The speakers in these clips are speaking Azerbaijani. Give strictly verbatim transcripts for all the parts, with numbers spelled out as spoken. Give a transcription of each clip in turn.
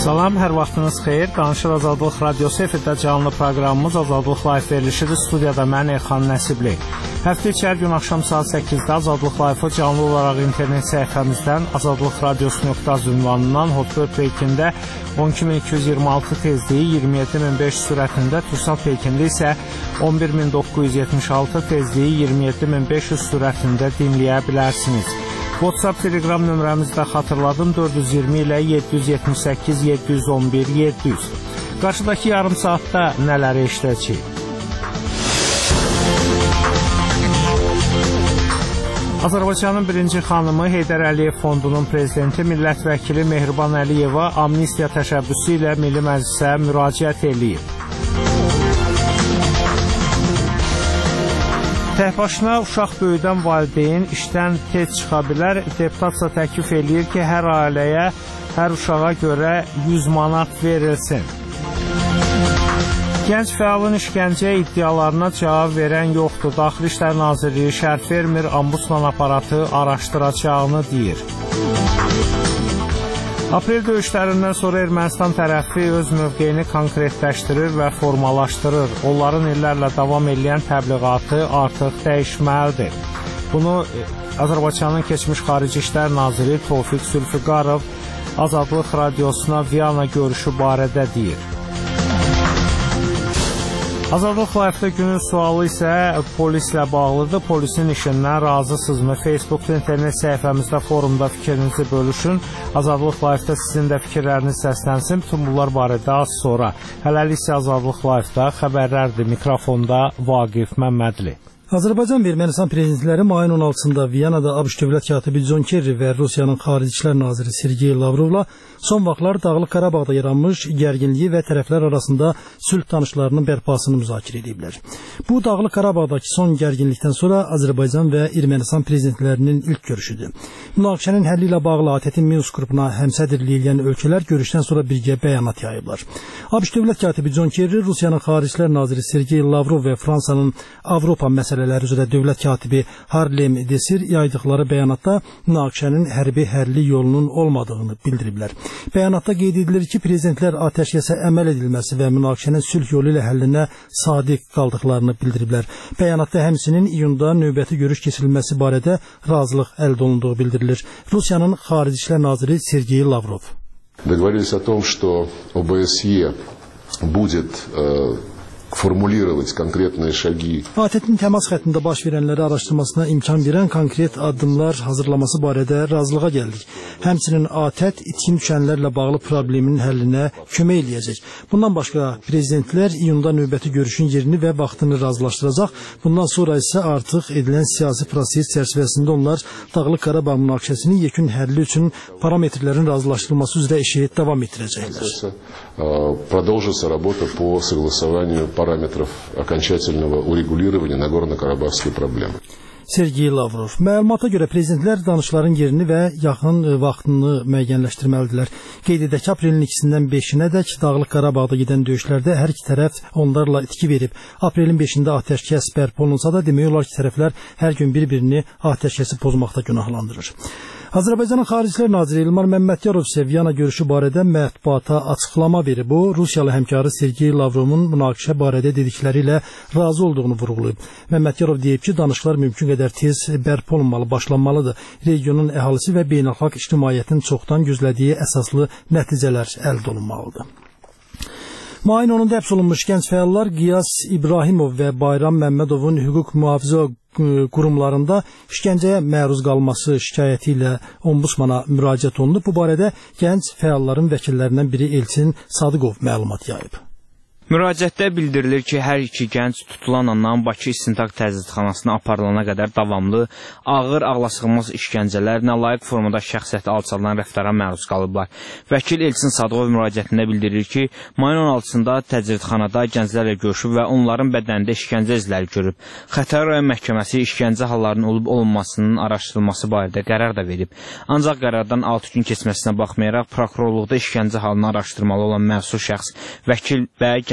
Salam, hər vaxtınız xeyir. Danışır Azadlıq Radiosu efirdə canlı proqramımız Azadlıq Live verilişidir. Studiyada mən Elxan Nəsibli. Həftə içi hər gün axşam saat səkkizdə Azadlıq Live-ı canlı olaraq internet səhifəmizdən azadlıq radiosu nöqtə az ünvanından Hotbird Peykində on iki min iki yüz iyirmi altı tezliyi iyirmi yeddi min beş yüz sürətində, Tursal Peykində isə on bir min doqquz yüz yetmiş altı tezliyi iyirmi yeddi min beş yüz sürətində dinləyə bilərsiniz. WhatsApp, Telegram nömrəmizi də xatırladım, dörd yüz iyirmi ilə yeddi yüz yetmiş səkkiz yeddi yüz on bir yeddi yüz. Qarşıdakı yarım saatda nələri eşidəcəyik? Azərbaycanın birinci xanımı Heydər Əliyev Fondunun prezidenti, millət vəkili Mehriban Əliyeva amnistiya təşəbbüsü ilə Milli Məclisə müraciət eləyib. Təhbaşına uşaq böyüdən valideyn işdən tez çıxa bilər. Deputatsa təklif eləyir ki, hər ailəyə, hər uşağa görə yüz manat verilsin. Gənc fəalın işgəncə iddialarına cavab verən yoxdur. Daxili İşlər Nazirliyi şərh vermir, Ombudsman aparatı araşdıracağını deyir. Aprel döyüşlərindən sonra Ermənistan tərəfi öz mövqeyini konkretləşdirir və formalaşdırır. Onların illərlə davam edən təbliğatı artıq dəyişməlidir. Bunu Azərbaycanın keçmiş Xarici İşlər Naziri Tofiq Zülfüqarov Azadlıq Radiosuna Viyana görüşü barədə deyir. Azadlıq Live-da günün sualı isə polislə bağlıdır. Polisin işindən razısınızmı? Facebookda, internet səhifəmizdə, forumda fikrinizi bölüşün. Azadlıq Live-da sizin də fikirləriniz səslənsin. Bütün bunlar barədə az sonra. Hələlik isə Azadlıq Live-da xəbərlərdir. Mikrofonda Vaqif Məmmədli. Azərbaycan və Ermənistan prezidentləri mayın on altısında Viyanada ABŞ dövlət katibi John Kerry və Rusiyanın Xarici İşlər naziri Sergey Lavrovla son vaxtlar Dağlıq Qarabağda yaranmış gərginliyi və tərəflər arasında sülh danışıqlarının bərpasını müzakirə ediblər. Bu Dağlıq Qarabağdakı son gərginlikdən sonra Azərbaycan və Ermənistan prezidentlərinin ilk görüşüdür. Münaqişənin həlli ilə bağlı ATƏT-in Minsk qrupuna həmsədrlik edən ölkələr görüşdən sonra birgə bəyanat yayıblar. ABŞ dövlət katibi John Kerry, Rusiyanın Xarici İşlər naziri Sergey Lavrov və Fransanın Avropa məsələləri üzrə dövlət katibi Harlem Desir yaydıqları bəyanatda münaqişənin hərbi həlli yolunun olmadığını bildiriblər. Bəyanatda qeyd edilir ki, prezidentlər atəşkəsə əməl edilməsi və münaqişənin sülh yolu ilə həllinə sadiq qaldıqlarını bildiriblər. Bəyanatda həmçinin iyunda növbəti görüş keçirilməsi barədə razılıq əldə olunduğu bildirilir. Rusiyanın Xarici İşlər naziri Sergey Lavrov. Договорились о том, что ОБСЕ будет formulировать конкретные шаги. ATƏT-in təmas xəttində baş verənləri araşdırmasına imkan verən konkret addımlar hazırlaması barədə razılığa gəldik. Həmçinin ATƏT itkin düşənlərlə bağlı problemin həllinə kömək eləyəcək. Bundan başqa prezidentlər iyunda növbəti görüşün yerini və vaxtını razılaşdıracaq. Bundan sonra isə artıq edilən siyasi proses çərçivəsində onlar Dağlıq Qarabağ münaqişəsinin yekun həlli üçün parametrlərin razılaşdırılması üzrə işi davam etdirəcəklər. Продолжится работа по согласованию параметров окончательного урегулирования Нагорно-Карабахской проблемы. Sergey Lavrov. Məlumata görə prezidentlər danışıqların yerini və yaxın vaxtını müəyyənləşdirməlidirlər. Qeyd edək ki, aprelin ikisindən beşinədək Dağlıq Qarabağda gedən döyüşlərdə hər iki tərəf onlarla itki verib. Aprelin beşində atəşkəs bərpa olunsa da demək olar ki, tərəflər hər gün bir-birini atəşkəsi pozmaqda günahlandırır. Azərbaycanın Xarici İşlər naziri İlmar Məmmədyanov isə Viyana görüşü barədə mətbuata açıqlama verib. O, Rusiyalı həmkarı Sergey Lavrovun münaqişə barədə dedikləri ilə razı olduğunu vurğulayıb. Məmmədyanov deyib ki, danışıqlar mümkün qədər tez bərpa olunmalı, başlanmalıdır. Regionun əhalisi və beynəlxalq ictimaiyyətin çoxdan gözlədiyi əsaslı nəticələr əldə olunmalıdır. Mayın onunda həbs olunmuş gənc fəallar Qiyas İbrahimov və Bayram Məmmədovun hüquq mühafizə qurumlarında işgəncəyə məruz qalması şikayəti ilə Ombudsmana müraciət olunub. Bu barədə gənc fəalların vəkillərindən biri Elçin Sadıqov məlumat yayıb. Müraciətdə bildirilir ki, hər iki gənc tutulan andan Bakı İstintaq Təcridxanasına aparılana qədər davamlı, ağır, ağlasığmaz işgəncələr, nalayiq formada şəxsiyyəti alçalan rəftara məruz qalıblar. Vəkil Elçin Sadıqov müraciətində bildirir ki, mayın on altısında təcridxanada gənclərlə görüşüb və onların bədənində işgəncə izləri görüb. Xətai rayon məhkəməsi işgəncə hallarının olub-olunmasının araşdırılması barədə qərar da verib. Ancaq qərardan altı gün keçməsinə baxmayaraq, prokurorluqda işgəncə halını araşdırmalı olan məsul şəxs, vəkil və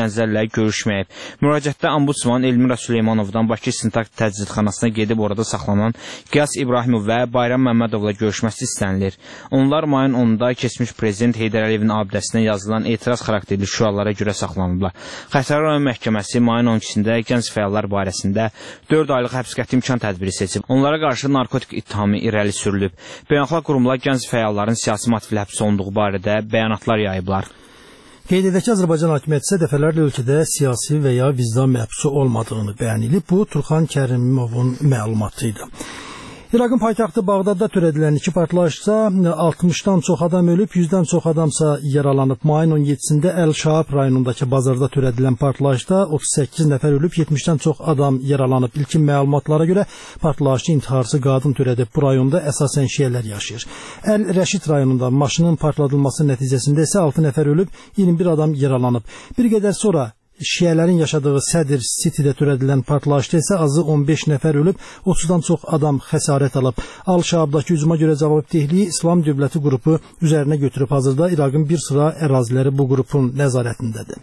işgəncələrlə görüşməyib. Müraciətdə Ombudsman Elmira Süleymanovdan Bakı İstintaq Təcridxanasına gedib orada saxlanan Qiyas İbrahimov və Bayram Məmmədovla görüşməsi istənilir. Onlar mayın onunda keçmiş prezident Heydər Əliyevin abidəsinə yazılan etiraz xarakterli şüarlara görə saxlanıblar. Xətai rayon məhkəməsi mayın on ikisində gənc fəallar barəsində dörd aylıq həbs qəti imkan tədbiri seçib. Onlara qarşı narkotik ittihamı irəli sürülüb. Beynəlxalq qurumlar gənc fəalların siyasi motivlə həbs olunduğu barədə bəyanatlar yayıblar. Qeyd edək ki, Azərbaycan hakimiyyəti isə dəfələrlə ölkədə siyasi və ya vicdan məhbusu olmadığını bəyan edib. Bu, Turxan Kərimovun məlumatı idi. İraqın paytaxtı Bağdadda törədilən iki partlayışda altmışdan çox adam ölüb, yüzdən çox adamsa yaralanıb. Mayın on yedisində Əl-Şaab rayonundakı bazarda törədilən partlayışda otuz səkkiz nəfər ölüb, yetmişdən çox adam yaralanıb. İlkin məlumatlara görə partlayışı intiharçı qadın törədib. Bu rayonda əsasən şiələr yaşayır. Əl-Rəşid rayonunda maşının partladılması nəticəsində isə altı nəfər ölüb, iyirmi bir adam yaralanıb. Bir qədər sonra şiələrin yaşadığı Sədir City'də törədilən partlayışda isə azı on beş nəfər ölüb, otuzdan çox adam xəsarət alıb. Al-Şaabdakı hücuma görə cavabdehliyi İslam Dövləti qrupu üzərinə götürüb. Hazırda İraqın bir sıra əraziləri bu qrupun nəzarətindədir.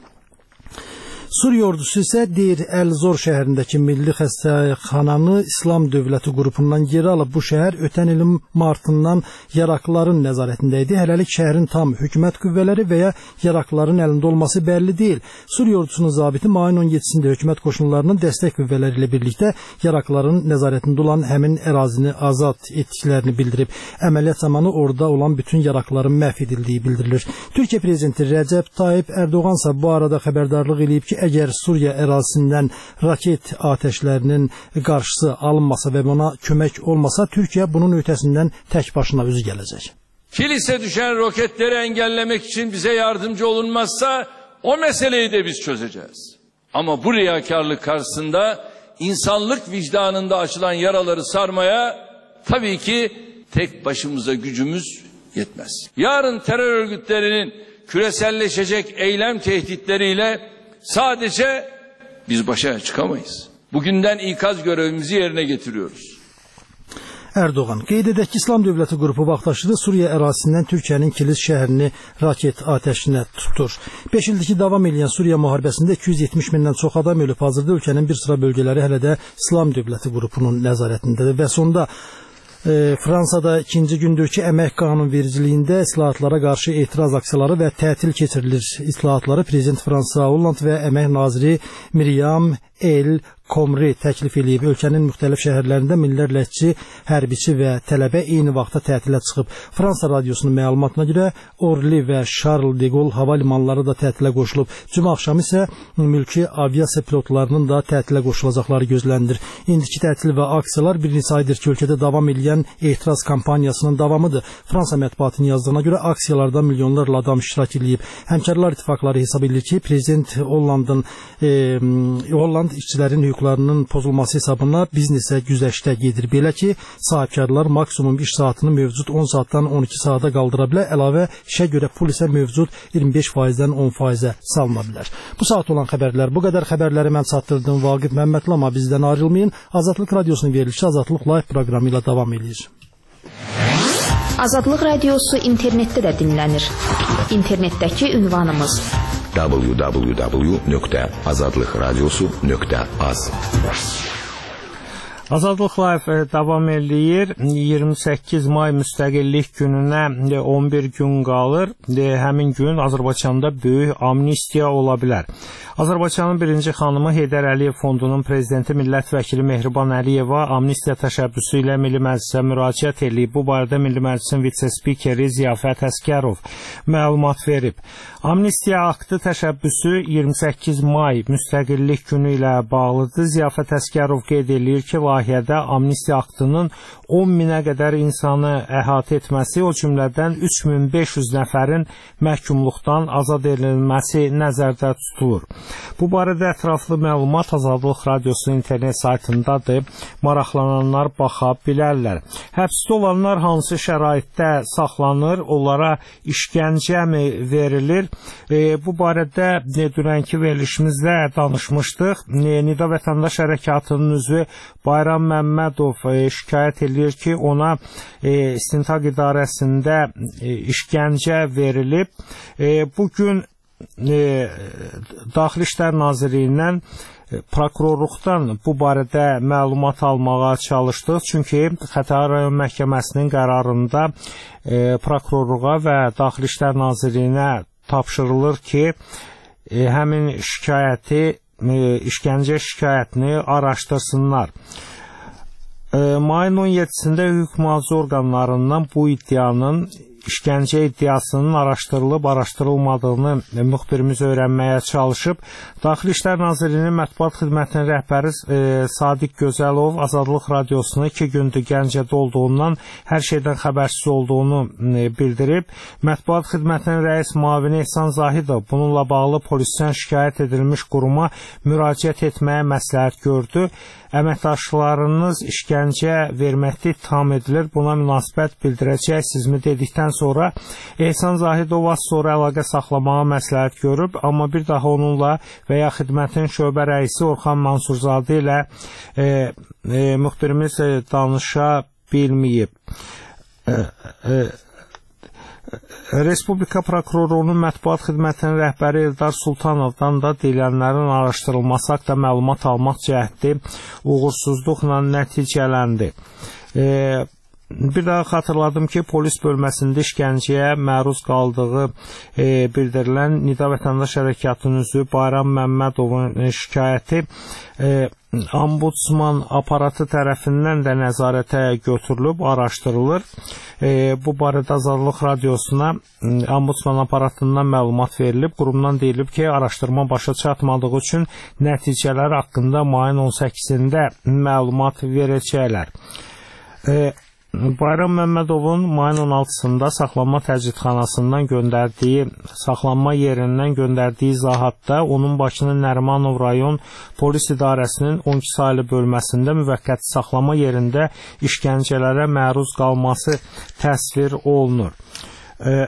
Suriya ordusu isə Deyr Əl-Zor şəhərindəki milli xəstəxananı İslam Dövləti qrupundan geri alıb. Bu şəhər ötən ilin martından yaraqlıların nəzarətində idi. Hələlik şəhərin tam hökumət qüvvələri və ya yaraqlıların əlində olması bəlli deyil. Suriya ordusunun zabiti mayın on yedisində hökumət qoşunlarının dəstək qüvvələri ilə birlikdə yaraqlıların nəzarətində olan həmin ərazini azad etdiklərini bildirib. Əməliyyat zamanı orada olan bütün yaraqlıların məhv edildiyi bildirilir. Türkiyə prezidenti Rəcəb Tayyip Ərdoğan isə bu arada xəbərdarlıq edib ki, əgər Suriya ərazisindən raket atəşlərinin qarşısı alınmasa və buna kömək olmasa, Türkiyə bunun ötəsindən tək başına üzü gələcək. Kilis'e düşen roketleri engellemek için bize yardımcı olunmazsa o meseleyi de biz çözeceğiz. Ama bu riyakarlık karşısında insanlık vicdanında açılan yaraları sarmaya tabii ki tek başımıza gücümüz yetmez. Yarın terör örgütlerinin küreselleşecek eylem tehditleriyle sadece biz başa çıkamayız. Bugünden ikaz görevimizi yerine getiriyoruz. Erdoğan qeyd edək ki, İslam Dövləti qrupu vaxtaşırı Suriya ərazisindən Türkiyənin Kilis şəhərini raket atəşinə tutur. beş ildir ki, davam edən Suriya müharibəsində iki yüz yetmiş mindən çox adam ölüb. Hazırda ölkənin bir sıra bölgələri hələ də İslam Dövləti qrupunun nəzarətindədir və sonda E, Fransada ikinci gündür ki, əmək qanunvericiliyində islahatlara qarşı etiraz aksiyaları və tətil keçirilir. İslahatları Prezident Fransa Hollande və əmək naziri Miriam El Komri təklif edib. Ölkənin müxtəlif şəhərlərində minlərlə işçi, hərbiçi və tələbə eyni vaxtda tətilə çıxıb. Fransa radiosunun məlumatına görə Orly və Charles de Gaulle hava limanları da tətilə qoşulub. Cümə axşamı isə mülki aviasiya pilotlarının da tətilə qoşulacaqları gözlənilir. İndiki tətil və aksiyalar bir neçə aydır ki, ölkədə davam edən etiraz kampaniyasının davamıdır. Fransa mətbuatının yazdığına görə aksiyalarda milyonlarla adam iştirak edib. Həmkarlar İttifaqları hesab edir ki, Prezident Hollandın e, Holland işçilərin hüquqlarının pozulması hesabına biznesə güzəştə gedir. Belə ki, sahibkarlar maksimum iş saatını mövcud on saatdan on iki saata qaldıra bilər. Əlavə işə görə pul isə mövcud iyirmi beş faizdən on faizə salına bilər. Bu saat olan xəbərlər bu qədər. Xəbərləri mən çatdırdım Vaqif Məmmədli, amma bizdən ayrılmayın. Azadlıq Radiosunun verilişi Azadlıq Live proqramı ilə davam edir. Azadlıq Radiosu internetdə də dinlənir. İnternetdəki ünvanımız w w w nöqtə azadlıq radiosu nöqtə az. Azadlıq Live davam eləyir. iyirmi səkkiz may müstəqillik gününə on bir gün qalır. Həmin gün Azərbaycanda böyük amnistiya ola bilər. Azərbaycanın birinci xanımı Heydər Əliyev Fondunun prezidenti millət vəkili Mehriban Əliyeva amnistiya təşəbbüsü ilə Milli Məclisə müraciət edib. Bu barədə Milli Məclisin vitse-spikeri Ziyafət Əsgərov məlumat verib. Amnistiya aktı təşəbbüsü iyirmi səkkiz may müstəqillik günü ilə bağlıdır. Ziyafət Əsgərov qeyd edir ki, layihədə amnistiya aktının on minə qədər insanı əhatə etməsi, o cümlədən üç min beş yüz nəfərin məhkumluqdan azad edilməsi nəzərdə tutulur. Bu barədə ətraflı məlumat Azadlıq Radiosunun internet saytındadır. Maraqlananlar baxa bilərlər. Həbsdə olanlar hansı şəraitdə saxlanır, onlara işgəncə mi verilir? E, bu barədə e, dünənki verilişimizdə danışmışdıq. E, Nida Vətəndaş Hərəkatının üzvü Bayram Məmmədov e, şikayət edir ki, ona e, istintaq idarəsində e, işgəncə verilib. E, bugün e, Daxili İşlər Nazirliyindən prokurorluqdan bu barədə məlumat almağa çalışdıq. Çünki Xətai rayon məhkəməsinin qərarında e, prokurorluğa və Daxili İşlər Nazirliyinə tapşırılır ki, e, həmin şikayəti, e, işgəncə şikayətini araşdırsınlar. E, mayın on yeddisində hüquq mühafizə orqanlarından bu iddianın, işgəncə iddiasının araşdırılıb, araşdırılmadığını müxbirimiz öyrənməyə çalışıb. Daxili İşlər Nazirliyinin mətbuat xidmətinin rəhbəri e, Sadiq Gözəlov Azadlıq Radiosuna iki gündür Gəncədə olduğundan hər şeydən xəbərsiz olduğunu e, bildirib. Mətbuat xidmətinin rəis müavini İhsan Zahidov bununla bağlı polisdən şikayət edilmiş quruma müraciət etməyə məsləhət gördü. Əməkdaşlarınız işgəncə verməkdə ittiham edilir, buna münasibət bildirəcəksizmi dedikdən sonra İhsan Zahidov az sonra əlaqə saxlamağa məsləhət görüb, amma bir daha onunla və ya xidmətin şöbə rəisi Orxan Mansurzadə ilə e, e, müxbirimiz e, danışa bilməyib. E, e, Respublika prokurorluğunun mətbuat xidmətinin rəhbəri Eldar Sultanovdan da deyilənlərin araşdırılması haqqında məlumat almaq cəhdi uğursuzluqla nəticələndi. E, Bir daha xatırladım ki, polis bölməsində işgəncəyə məruz qaldığı e, bildirilən Nida Vətəndaş Hərəkatının üzvü Bayram Məmmədovun şikayəti e, Ombudsman aparatı tərəfindən də nəzarətə götürülüb, araşdırılır. E, bu barədə Azadlıq Radiosuna Ombudsman aparatından məlumat verilib. Qurumdan deyilib ki, araşdırma başa çatmadığı üçün nəticələr haqqında mayın on səkkizində məlumat verəcəklər. E, Bayram Məmmədovun mayın on altısında saxlanma təcridxanasından göndərdiyi, saxlanma yerindən göndərdiyi izahatda onun Bakının Nərimanov rayon polis idarəsinin on iki saylı bölməsində müvəqqəti saxlama yerində işgəncələrə məruz qalması təsvir olunur. E,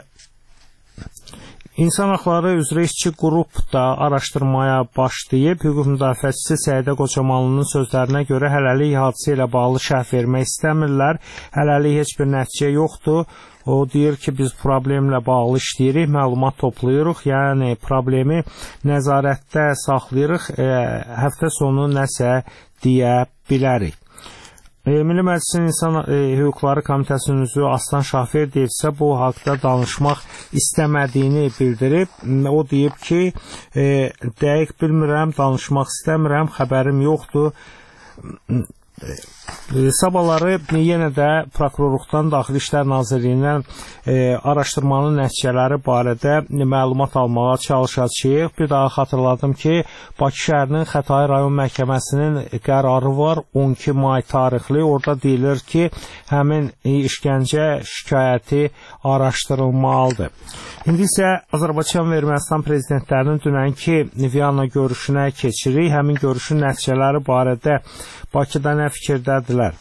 İnsan Haqları üzrə işçi qrup da araşdırmaya başlayıb. Hüquq müdafiəçisi Səidə Qocamanlının sözlərinə görə hələlik hadisə ilə bağlı şərh vermək istəmirlər. Hələlik heç bir nəticə yoxdur. O deyir ki, biz problemlə bağlı işləyirik, məlumat toplayırıq, yəni problemi nəzarətdə saxlayırıq, e, həftə sonu nəsə deyə bilərik. Milli Məclisin İnsan e, Hüquqları Komitəsinin üzvü Aslan Şahverdiyev isə bu haqda danışmaq istəmədiyini bildirib. O deyib ki, e, dəqiq bilmirəm, danışmaq istəmirəm, xəbərim yoxdur. Sabahları yenə də prokurorluqdan Daxili İşlər Nazirliyindən e, araşdırmanın nəticələri barədə məlumat almağa çalışacağıq. Bir daha xatırladım ki, Bakı şəhərinin Xətai rayon məhkəməsinin qərarı var, on iki may tarixli. Orada deyilir ki, həmin işgəncə şikayəti araşdırılmalıdır. İndi isə Azərbaycan və Ermənistan prezidentlərinin dünənki Viyana görüşünə keçirik. Həmin görüşün nəticələri barədə Bakıda nə fikirdədirlər?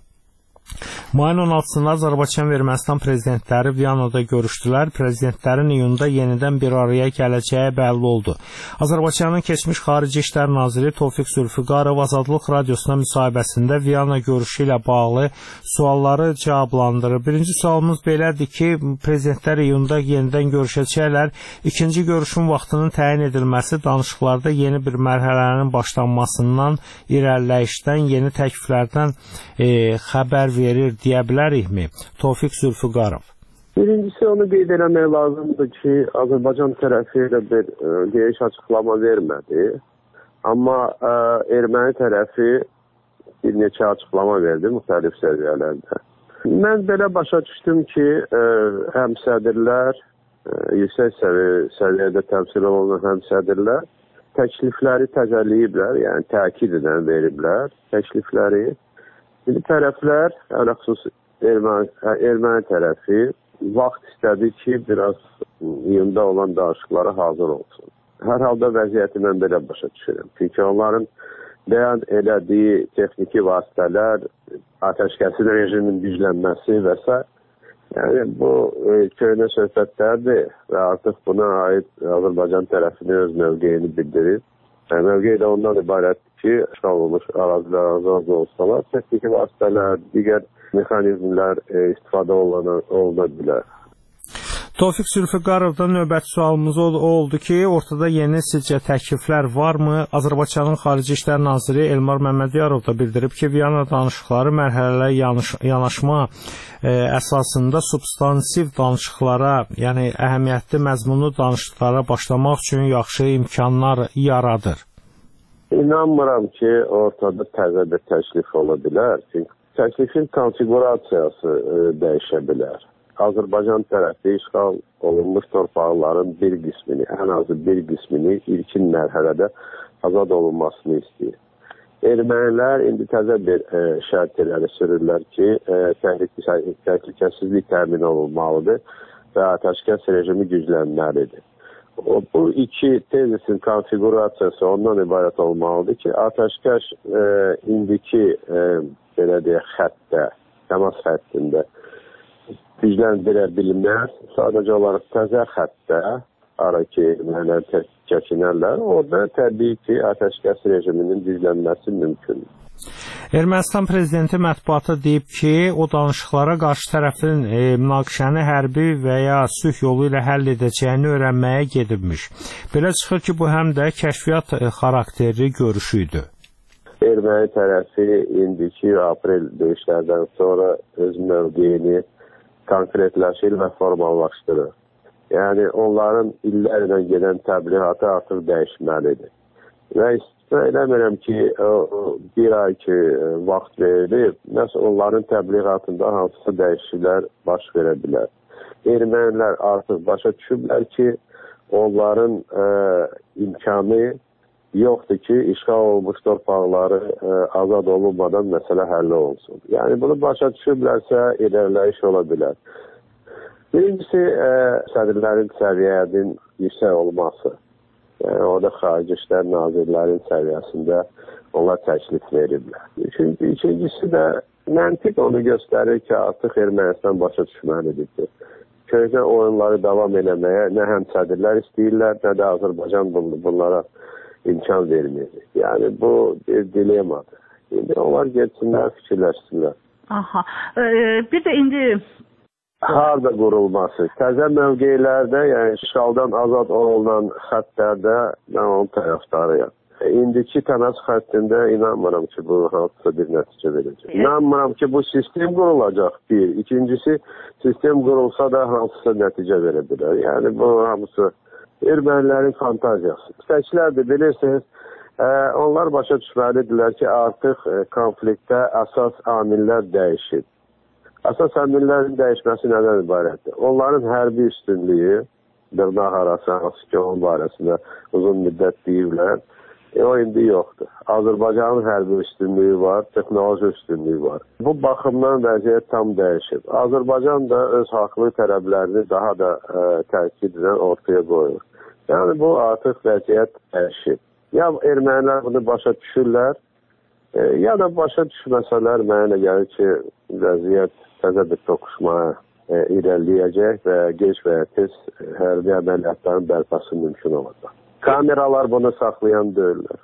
Mayın on altısında Azərbaycan və Ermənistan prezidentləri Viyanada görüşdülər. Prezidentlərin iyunda yenidən bir araya gələcəyi bəlli oldu. Azərbaycanın keçmiş Xarici İşlər Naziri Tofiq Zülfüqarov Azadlıq Radiosuna müsahibəsində Viyana görüşü ilə bağlı sualları cavablandırır. Birinci sualımız belədir ki, prezidentlər iyunda yenidən görüşəcəklər. İkinci görüşün vaxtının təyin edilməsi danışıqlarda yeni bir mərhələnin başlanmasından, irəliləyişdən, yeni təkliflərdən e, xəbər verir deyə bilərikmi? Tofiq Zülfüqarov. Birincisi onu qeyd eləmək lazımdır ki, Azərbaycan tərəfi ilə bir e, geniş açıqlama vermədi. Amma e, erməni tərəfi bir neçə açıqlama verdi müxtəlif səviyyələrdə. Mən belə başa düşdüm ki, e, həm sədirlər, e, yüksək səviyyədə təmsil olunan həm sədirlər təklifləri təzəliyiblər, yəni təkid edən veriblər təklifləri. Bir tərəflər, ən xüsus erməni, erməni tərəfi vaxt istədi ki, biraz iyunda olan danışıqlara hazır olsun. Hər halda vəziyyəti mən belə başa düşürəm. Çünki onların bəyan elədiyi texniki vasitələr, atəşkəsi rejimin güclənməsi və s. Yəni, bu e, köhnə söhbətlərdir və artıq buna aid Azərbaycan tərəfini öz mövqeyini bildirir. Yəni, mövqeyi də ondan ibarətdir ki, işğal olmuş ərazilər azad olsalar, texniki vasitələr, digər mexanizmlər e, istifadə oluna, oluna bilər. Tofiq Zülfüqarovdan növbəti sualımız oldu ki, ortada yeni sizcə təkliflər varmı? Azərbaycanın Xarici İşlər Naziri Elmar Məmmədiyarov da bildirib ki, Viyana danışıqları mərhələli yanaşma e, əsasında substansiv danışıqlara, yəni əhəmiyyətli məzmunlu danışıqlara başlamaq üçün yaxşı imkanlar yaradır. İnanmıram ki, ortada təzə bir təklif ola bilər. Çünki təklifin konfigurasiyası e, dəyişə bilər. Azərbaycan tərəfi işğal olunmuş torpaqların bir qismini, ən azı bir qismini ilkin mərhələdə azad olunmasını istəyir. Ermənilər indi təzə bir e, şərt irəli sürürlər ki, e, təhlükəsizlik təmin olunmalıdır və atəşkəs rejimi güclənməlidir. O, bu iki tezisin konfigurasiyası ondan ibarət olmalıdır ki, atəşkəs e, indiki e, belə deyək, xəttdə, təmas xəttində gücləndirə bilməz. Sadəcə olaraq təzə xəttdə ara ki, mənə çəkinərlər, orada təbii ki, atəşkəs rejiminin güclənməsi mümkündür. Ermənistan prezidenti mətbuata deyib ki, o danışıqlara qarşı tərəfin e, münaqişəni hərbi və ya sülh yolu ilə həll edəcəyini öyrənməyə gedibmiş. Belə çıxır ki, bu həm də kəşfiyyat e, xarakterli görüşü idi. Erməni tərəfi indiki aprel döyüşlərdən sonra öz mövqeyini konkretləşir və formallaşdırır. Yəni, onların illərlə gedən təbliğatı artıq dəyişməlidir. Və istisna eləmirəm ki, bir ay ki, vaxt verilib, məhz onların təbliğatında hansısa dəyişikliklər baş verə bilər. Ermənilər artıq başa düşüblər ki, onların ə, imkanı yoxdur ki, işğal olmuş torpaqları ə, azad olunmadan məsələ həll olunsun. Yəni, bunu başa düşüblərsə, irəliləyiş ola bilər. Birincisi, ə, sədrlərin səviyyənin yüksək olması. Yəni, orada Xarici İşlər Nazirlərin səviyyəsində onlar təklif veriblər. Üçüncü, ikincisi də məntiq onu göstərir ki, artıq Ermənistan başa düşməlidir ki, köhnə oyunları davam eləməyə nə həm sədrlər istəyirlər, nə də Azərbaycan bunlara imkan verməyəcək. Yəni, bu bir dilemadır. İndi onlar getsinlər, fikirləşsinlər. Aha. Ee, bir də indi... Harada qurulması? Təzə mövqeylərdə, yəni işğaldan azad olunan xəttlərdə mən onun tərəfdarıyam. İndiki təmas xəttində inanmıram ki, bu hansısa bir nəticə verəcək. İnanmıram ki, bu sistem qurulacaq bir. İkincisi, sistem qurulsa da hansısa nəticə verə bilər. Yəni, bu hamısı ermənilərin fantaziyası. Müstəqçilərdir, bilirsiniz, ə, onlar başa düşməlidirlər ki, artıq ə, konfliktdə əsas amillər dəyişib. Əsas amillərin dəyişməsi nədən ibarətdir? Onların hərbi üstünlüyü, dırnaq arası, hansı ki, onun barəsində uzun müddət deyirlər, e, o indi yoxdur. Azərbaycanın hərbi üstünlüyü var, texnoloji üstünlüyü var. Bu baxımdan vəziyyət tam dəyişib. Azərbaycan da öz haqlı tələblərini daha da ə, təkidlə ortaya qoyur. Yəni, bu artıq vəziyyət dəyişib. Ya ermənilər bunu başa düşürlər, e, ya da başa düşməsələr mənə gəlir ki, vəziyyət təzə bir toqquşmaya e, irəliləyəcək və gec və ya tez hərbi əməliyyatların bərpası mümkün olacaq. Kameralar bunu saxlayan deyirlər.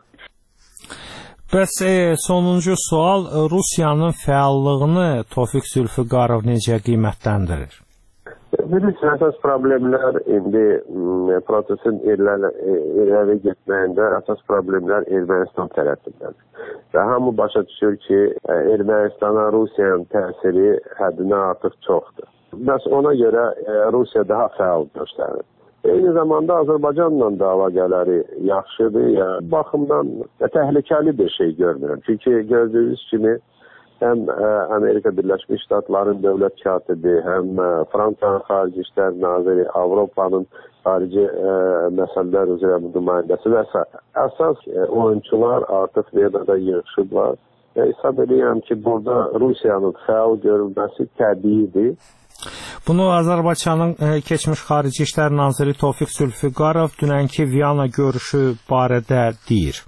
Bəs e, sonuncu sual, Rusiyanın fəallığını Tofiq Zülfüqarov necə qiymətləndirir? Bilirsiniz, əsas problemlər indi prosesin irəli getməyində əsas problemlər Ermənistan tərəfindədir. Və hamı başa düşür ki, Ermənistana Rusiyanın təsiri həddindən artıq çoxdur. Bəs ona görə Rusiya daha fəal göstərir. Eyni zamanda Azərbaycanla da əlaqələri yaxşıdır. Yəni, baxımdan təhlükəli bir şey görmürəm. Çünki gördüyünüz kimi həm Amerika Birləşmiş Ştatların dövlət katibi, həm Fransanın Xarici İşlər Naziri, Avropanın xarici ə, məsələlər üzrə nümayəndəsi və s. Əsas ə, oyunçular artıq Venada yığışıblar. Və hesab edirəm ki, burada Rusiyanın fəal görülməsi təbiidir. Bunu Azərbaycanın ə, keçmiş Xarici İşlər Naziri Tofiq Zülfüqarov dünənki Viyana görüşü barədə deyir.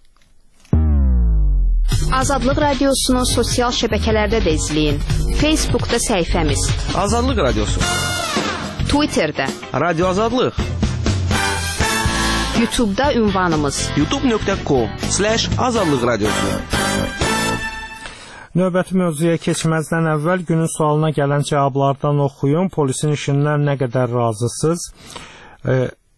Azadlıq Radiosunu sosial şəbəkələrdə də izləyin. Facebookda səhifəmiz Azadlıq Radiosu, Twitterdə Radio Azadlıq, YouTube'da ünvanımız youtube nöqtə com slash azadlıq radiosu. Növbəti mövzuya keçməzdən əvvəl günün sualına gələn cavablardan oxuyun. Polisin işindən nə qədər razısınız? E,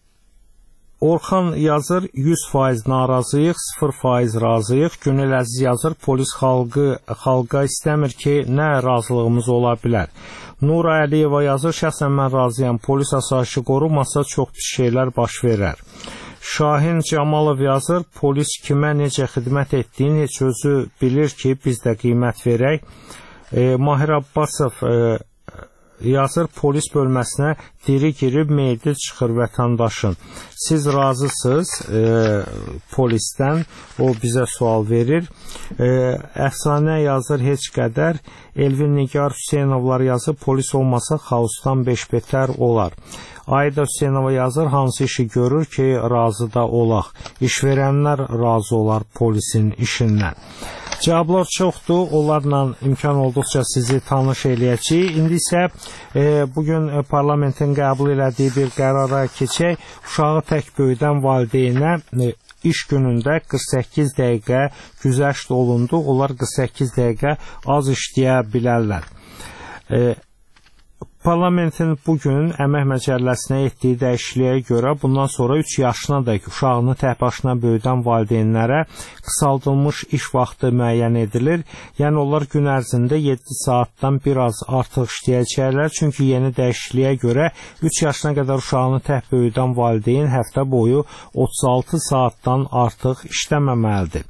Orxan yazır, yüz faiz narazıyıq, sıfır faiz razıyıq. Günel Əziz yazır, polis xalqı, xalqa istəmir ki, nə razılığımız ola bilər. Nura Əliyeva yazır, şəxsən mən razıyam, polis asayişi qorumasa çox pis şeylər baş verər. Şahin Camalov yazır, polis kimə necə xidmət etdiyini heç özü bilir ki, biz də qiymət verək. E, Mahir Abbasov e, yazır, polis bölməsinə diri girib meydi çıxır vətəndaşın. Siz razısınız e, polisdən, o bizə sual verir. E, Əfsanə yazır, heç qədər. Elvin Nigar Hüseynovlar yazır, polis olmasa xaosdan beş betər olar. Ayda Hüseynova yazır, hansı işi görür ki, razı da olaq. İşverənlər razı olar polisin işindən. Cavablar çoxdur, onlarla imkan olduqca sizi tanış eləyəcəyik. İndi isə e, bugün parlamentin qəbul elədiyi bir qərara keçək. Uşağı tək böyüdən valideynə e, iş günündə qırx səkkiz dəqiqə güzəşt olundu. Onlar qırx səkkiz dəqiqə az işləyə bilərlər. E, Parlamentin bugün Əmək Məcəlləsinə etdiyi dəyişikliyə görə bundan sonra üç yaşına da uşağını tək başına böyüdən valideynlərə qısaldılmış iş vaxtı müəyyən edilir. Yəni onlar gün ərzində yeddi saatdan biraz artıq işləyəcəklər. Çünki yeni dəyişikliyə görə üç yaşına qədər uşağını tək böyüdən valideyn həftə boyu otuz altı saatdan artıq işləməməlidir.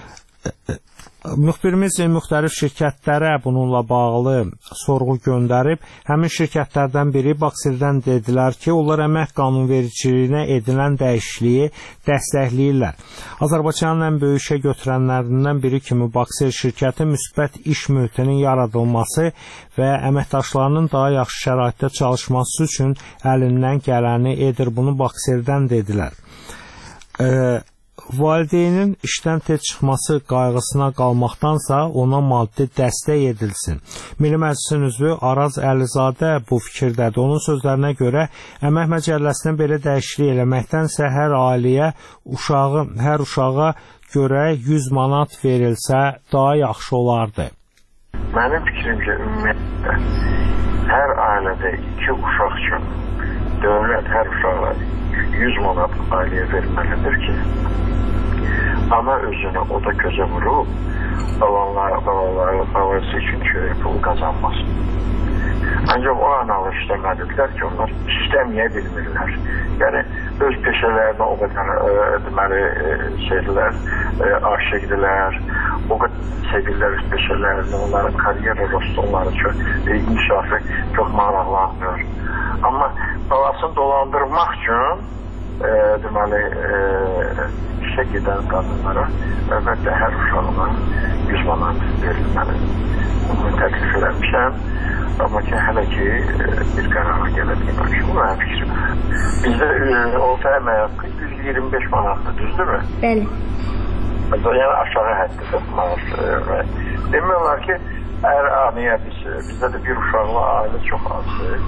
Müxbirimiz müxtəlif şirkətlərə bununla bağlı sorğu göndərib. Həmin şirkətlərdən biri Baksirdən dedilər ki, onlar əmək qanunvericiliyinə edilən dəyişikliyi dəstəkləyirlər. Azərbaycanın ən böyük işə götürənlərindən biri kimi Baksir şirkəti müsbət iş mühitinin yaradılması və əməkdaşlarının daha yaxşı şəraitdə çalışması üçün əlindən gələni edir. Bunu Baksirdən dedilər. Eee Valideynin işdən tez çıxması qayğısına qalmaqdansa ona maddi dəstək edilsin. Milli Məclisin üzvü Araz Əlizadə bu fikirdədir. Onun sözlərinə görə Əmək Məcəlləsinə belə dəyişiklik eləməkdənsə hər ailəyə uşağı, hər uşağa görə yüz manat verilsə daha yaxşı olardı. Mənim fikrimcə ümumiyyətlə hər ailədə iki uşaq üçün dövlət hər uşağa yüz manat ailəyə verməlidir ki, ana özünü o da gözə vurub, babaları, babaları, babası üçün köyə pul qazanmasın. Ancaq o analı işləməlidirlər ki, onlar işləməyə bilmirlər. Yəni, öz peşələrinə o qədər e, deməli, e, şeydilər, e, aşıqdilər, o qədər sevirlər öz peşələrini, onların karyera rostu, onları çox, e, inkişafı çox maraqlanmıyor. Amma babasını dolandırmaq üçün e, deməli, e, işə gedən qadınlara əlbəttə hər uşağına yüz manat verilməli. Bunu təklif eləmişəm. Amma ki, hələ ki, bir qərara gələ bilmək. Bu mənim fikrim. Bizdə orta əmək haqqı yüz iyirmi beş manatdır, düzdürmü? Bəli. Yəni aşağı həddidir manat. Demək olar ki, hər anıya biz, bizdə də bir uşaqlı ailə çox azdır.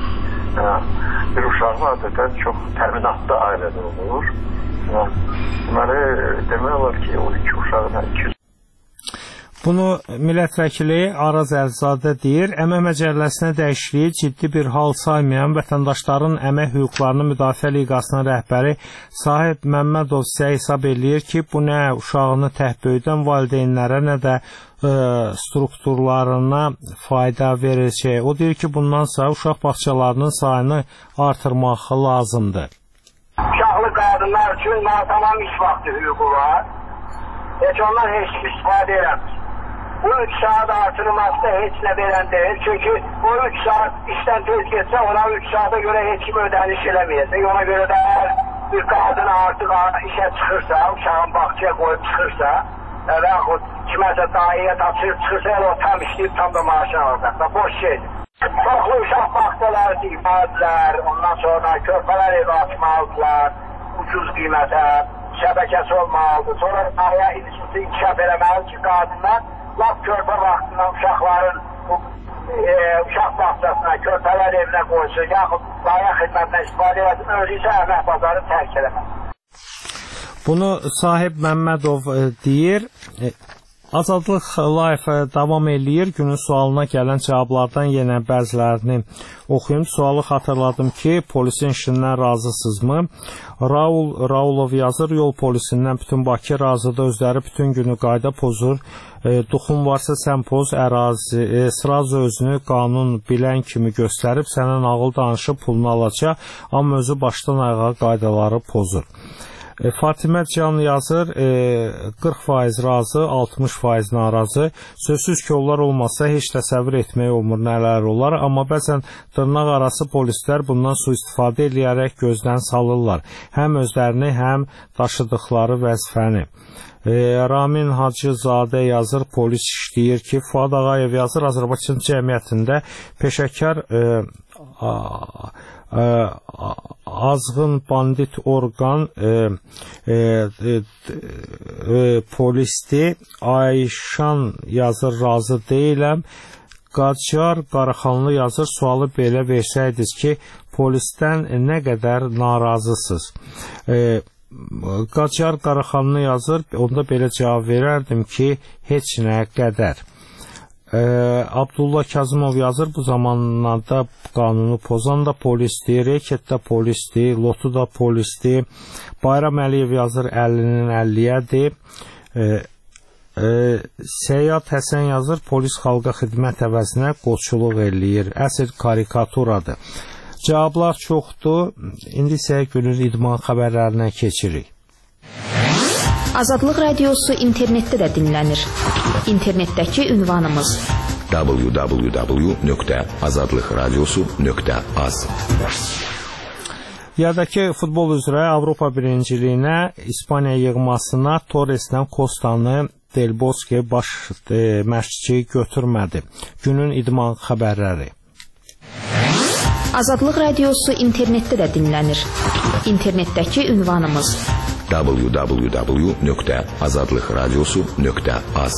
Bir uşaqlı adətən çox təminatlı ailədə olur. Deməli, demək olar ki, o iki uşağına iki yüz. Bunu millət vəkili Araz Əlizadə deyir. Əmək Məcəlləsinə dəyişikliyi ciddi bir hal saymayan vətəndaşların əmək hüquqlarını müdafiə liqasının rəhbəri Sahib Məmmədov isə hesab eləyir ki, bu nə uşağını tək böyüdən valideynlərə, nə də e, strukturlarına fayda verəcək. O deyir ki, bundan sonra uşaq bağçalarının sayını artırmaq lazımdır. Uşaqlı qadınlar üçün tamam iş vaxtı hüququ var. Heç onlar heç istifadə eləmir. Bu üç saat artırılması da heç nə verən deyil. Çünki o üç saat işdən tez geçsə ona üç saata göre heç kim ödəniş eləməyəcək. Ona göre də hər bir qadın artıq işə çıxırsa, uşağın bağçaya qoyub çıxırsa və yaxud kiməsə dairəyə tapşırıb çıxırsa, o tam işləyib tam da maaşını alacaqlar. Boş şeydir. Çoxlu uşaq bağçaları tikməlidirlər, ondan sonra körpələr evi açmalıdırlar, ucuz qiymətə, şəbəkəsi olmalıdır. Sonra dairə ilişkisi inkişaf eləməli ki, qadınlar laf körpə vaxtından uşaqların e, uşaq bağçasına, körpələr evinə qoysun, yaxud dairə xidmətinə istifadə edin, özü isə əmək bazarı tərk eləməli. Bunu Sahib Məmmədov e, deyir. E, Azadlıq Live davam eləyir. Günün sualına gələn cavablardan yenə bəzilərini oxuyum. Sualı xatırladım ki, polisin işindən razısınızmı? Raul Raulov yazır, yol polisindən bütün Bakı razıdır, özləri bütün günü qayda pozur. E, duxun varsa sən poz, ərazi, e, sırazı özünü qanun bilən kimi göstərib, sənə nağıl danışıb pulunu alacaq, amma özü başdan ayağa qaydaları pozur. E, Fatimə Can yazır, e, qırx faiz razı, altmış faiz narazı. Sözsüz ki, onlar olmasa heç təsəvvür etmək olmur nələr olar, amma bəzən dırnaq arası polislər bundan sui-istifadə eləyərək gözdən salırlar. Həm özlərini, həm daşıdıqları vəzifəni. E, Ramin Hacızadə yazır, polis işləyir ki, Fuad Ağayev yazır, Azərbaycan cəmiyyətində peşəkar e, a, a, a, azğın bandit orqan e, e, e, e, polisdir. Ayşan yazır, razı deyiləm. Qacar Qaraxanlı yazır, sualı belə versəydiniz ki, polisdən nə qədər narazısınız? E, Qacar Qaraxanlı yazır, onda belə cavab verərdim ki, heç nə qədər. Ee, Abdullah Kazımov yazır, bu zamanlarda qanunu pozan da polisdir, reket də polisdir, lotu da polisdir. Bayram Əliyev yazır, əlinin əlliyədir. Ee, e, Səyyad Həsən yazır, polis xalqa xidmət əvəzinə qoçuluq eləyir. Əsl karikaturadır. Cavablar çoxdur. İndi isə günün idman xəbərlərinə keçirik. Azadlıq Radiosu internetdə də dinlənir. İnternetdəki ünvanımız w w w nöqtə azadlıq radiosu nöqtə az. Yerdəki futbol üzrə Avropa birinciliyinə, İspaniya yığmasına Torresdən Kostanı Del Bosque baş e, məşqçi götürmədi. Günün idman xəbərləri. Azadlıq Radiosu internetdə də dinlənir. İnternetdəki ünvanımız w w w nöqtə azadlıq radiosu nöqtə az.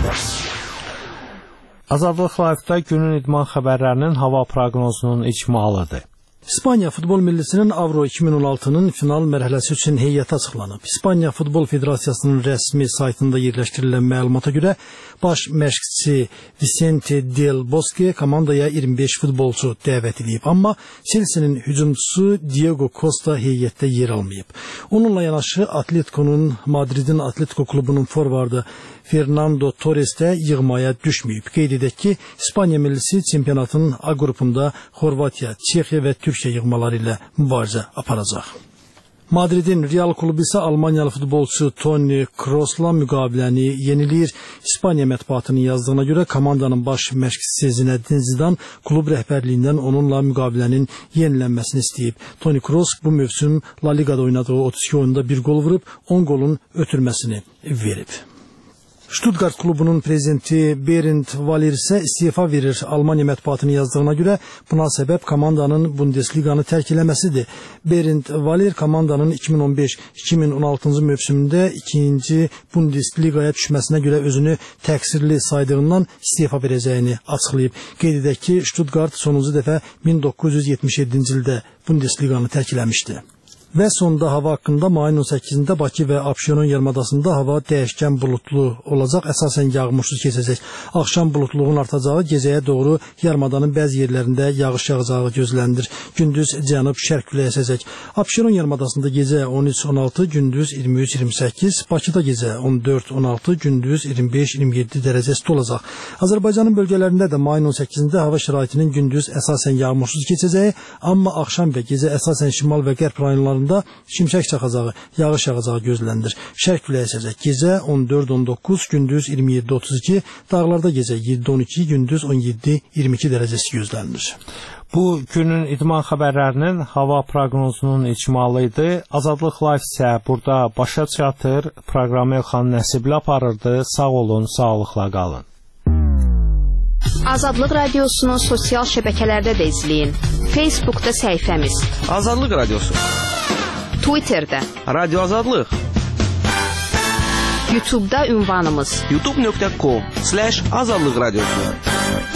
Azadlıq Live-da günün idman xəbərlərinin hava proqnozunun icmalıdır. İspaniya futbol millisinin Avro iki min on altının final mərhələsi üçün heyəti açıqlanıb. İspaniya Futbol Federasiyasının rəsmi saytında yerləşdirilən məlumata görə baş məşqçisi Vicente Del Bosque komandaya iyirmi beş futbolçu dəvət edib. Amma Chelsea'nin hücumçusu Diego Costa heyətdə yer almayıb. Onunla yanaşı Atletico'nun Madridin Atletico klubunun forvardı Fernando Torres də yığmaya düşməyib. Qeyd edək ki, İspaniya millisi çempionatın A qrupunda Xorvatiya, Çexiya və Türkiyə yığmaları ilə mübarizə aparacaq. Madridin Real klubu isə Almaniyalı futbolçu Toni Kroosla müqaviləni yeniləyir. İspaniya mətbuatının yazdığına görə komandanın baş məşqçisi Zinedine Zidane klub rəhbərliyindən onunla müqavilənin yenilənməsini istəyib. Toni Kroos bu mövsüm La Ligada oynadığı otuz iki oyunda bir gol vurub, on golun ötürməsini verib. Stuttgart klubunun prezidenti Bernd Valir isə istifa verir. Almaniya mətbuatının yazdığına görə buna səbəb komandanın Bundesliganı tərk eləməsidir. Bernd Valir komandanın iki min on beş iki min on altıncı mövsümündə ikinci Bundesligaya düşməsinə görə özünü təqsirli saydığından istifa verəcəyini açıqlayıb. Qeyd edək ki, Stuttgart sonuncu dəfə min doqquz yüz yetmiş yeddinci ildə Bundesliganı tərk eləmişdi. Və sonda hava haqqında mayın on səkkizində Bakı və Abşeron yarımadasında hava dəyişkən bulutlu olacaq, əsasən yağmursuz keçəcək. Axşam bulutluğun artacağı, gecəyə doğru yarımadanın bəzi yerlərində yağış yağacağı gözlənilir. Gündüz cənub-şərq küləyi əsəcək. Abşeron yarımadasında gecə on üç on altı, gündüz iyirmi üç iyirmi səkkiz, Bakıda gecə on dörd on altı, gündüz iyirmi beş iyirmi yeddi dərəcə isti olacaq. Azərbaycanın bölgələrində də mayın on səkkizində hava şəraitinin gündüz əsasən yağmursuz keçəcəyi, amma axşam və gecə əsasən şimal və qərb rayonlarında şimşək çaxacağı, yağış yağacağı gözlənilir. Şərq küləyi əsəcək. Gecə on dörd on doqquz, gündüz iyirmi yeddi otuz iki, dağlarda gecə yeddi on iki, gündüz on yeddi iyirmi iki dərəcəsi gözlənilir. Bu günün idman xəbərlərinin hava proqnozunun icmalı idi. Azadlıq Live isə burada başa çatır. Proqramı Elxan Nəsibli aparırdı. Sağ olun, sağlıqla qalın. Azadlıq Radiosunun sosial şəbəkələrdə də izləyin. Facebookda səhifəmiz Azadlıq Radiosu, Twitterdə Radio Azadlıq, YouTube'da ünvanımız youtube nöqtə com slash azadlıq radiosu.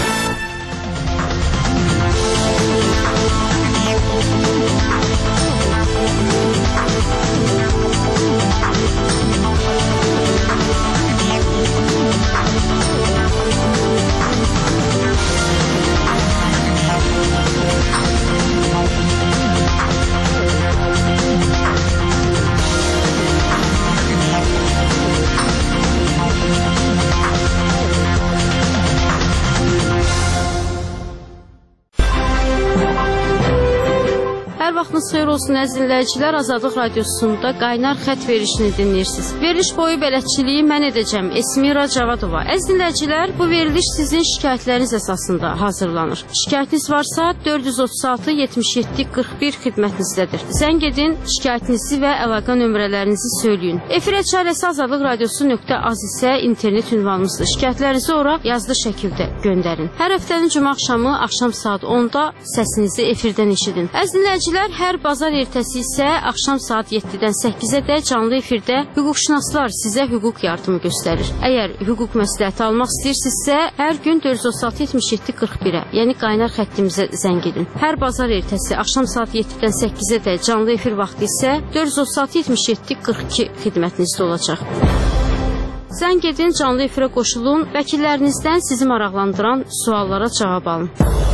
Hər vaxtınız xeyir olsun əziz dinləyicilər. Azadlıq Radiosunda qaynar xətt verilişini dinləyirsiniz. Veriliş boyu bələdçiliyi mən edəcəm. Esmira Cavadova. Əziz dinləyicilər, bu veriliş sizin şikayətləriniz əsasında hazırlanır. Şikayətiniz varsa dörd yüz otuz altı yetmiş yeddi qırx bir xidmətinizdədir. Zəng edin, şikayətinizi və əlaqə nömrələrinizi söyləyin. Efirə çarəsi azadlıq radiosu nöqtə az isə internet ünvanımızdır. Şikayətlərinizi ora yazılı şəkildə göndərin. Hər həftənin cümə axşamı axşam saat onda səsinizi efirdən eşidin. Əziz dinləyicilər, hər bazar ertəsi isə axşam saat yeddidən səkkizədək canlı efirdə hüquqşünaslar sizə hüquq yardımı göstərir. Əgər hüquq məsləhəti almaq istəyirsinizsə, hər gün dörd yüz otuz altı yetmiş yeddi qırx birə, yəni qaynar xəttimizə zəng edin. Hər bazar ertəsi axşam saat yeddidən səkkizədək canlı efir vaxtı isə dörd yüz otuz altı yetmiş yeddi qırx iki xidmətinizdə olacaq. Zəng edin, canlı efirə qoşulun, vəkillərinizdən sizi maraqlandıran suallara cavab alın.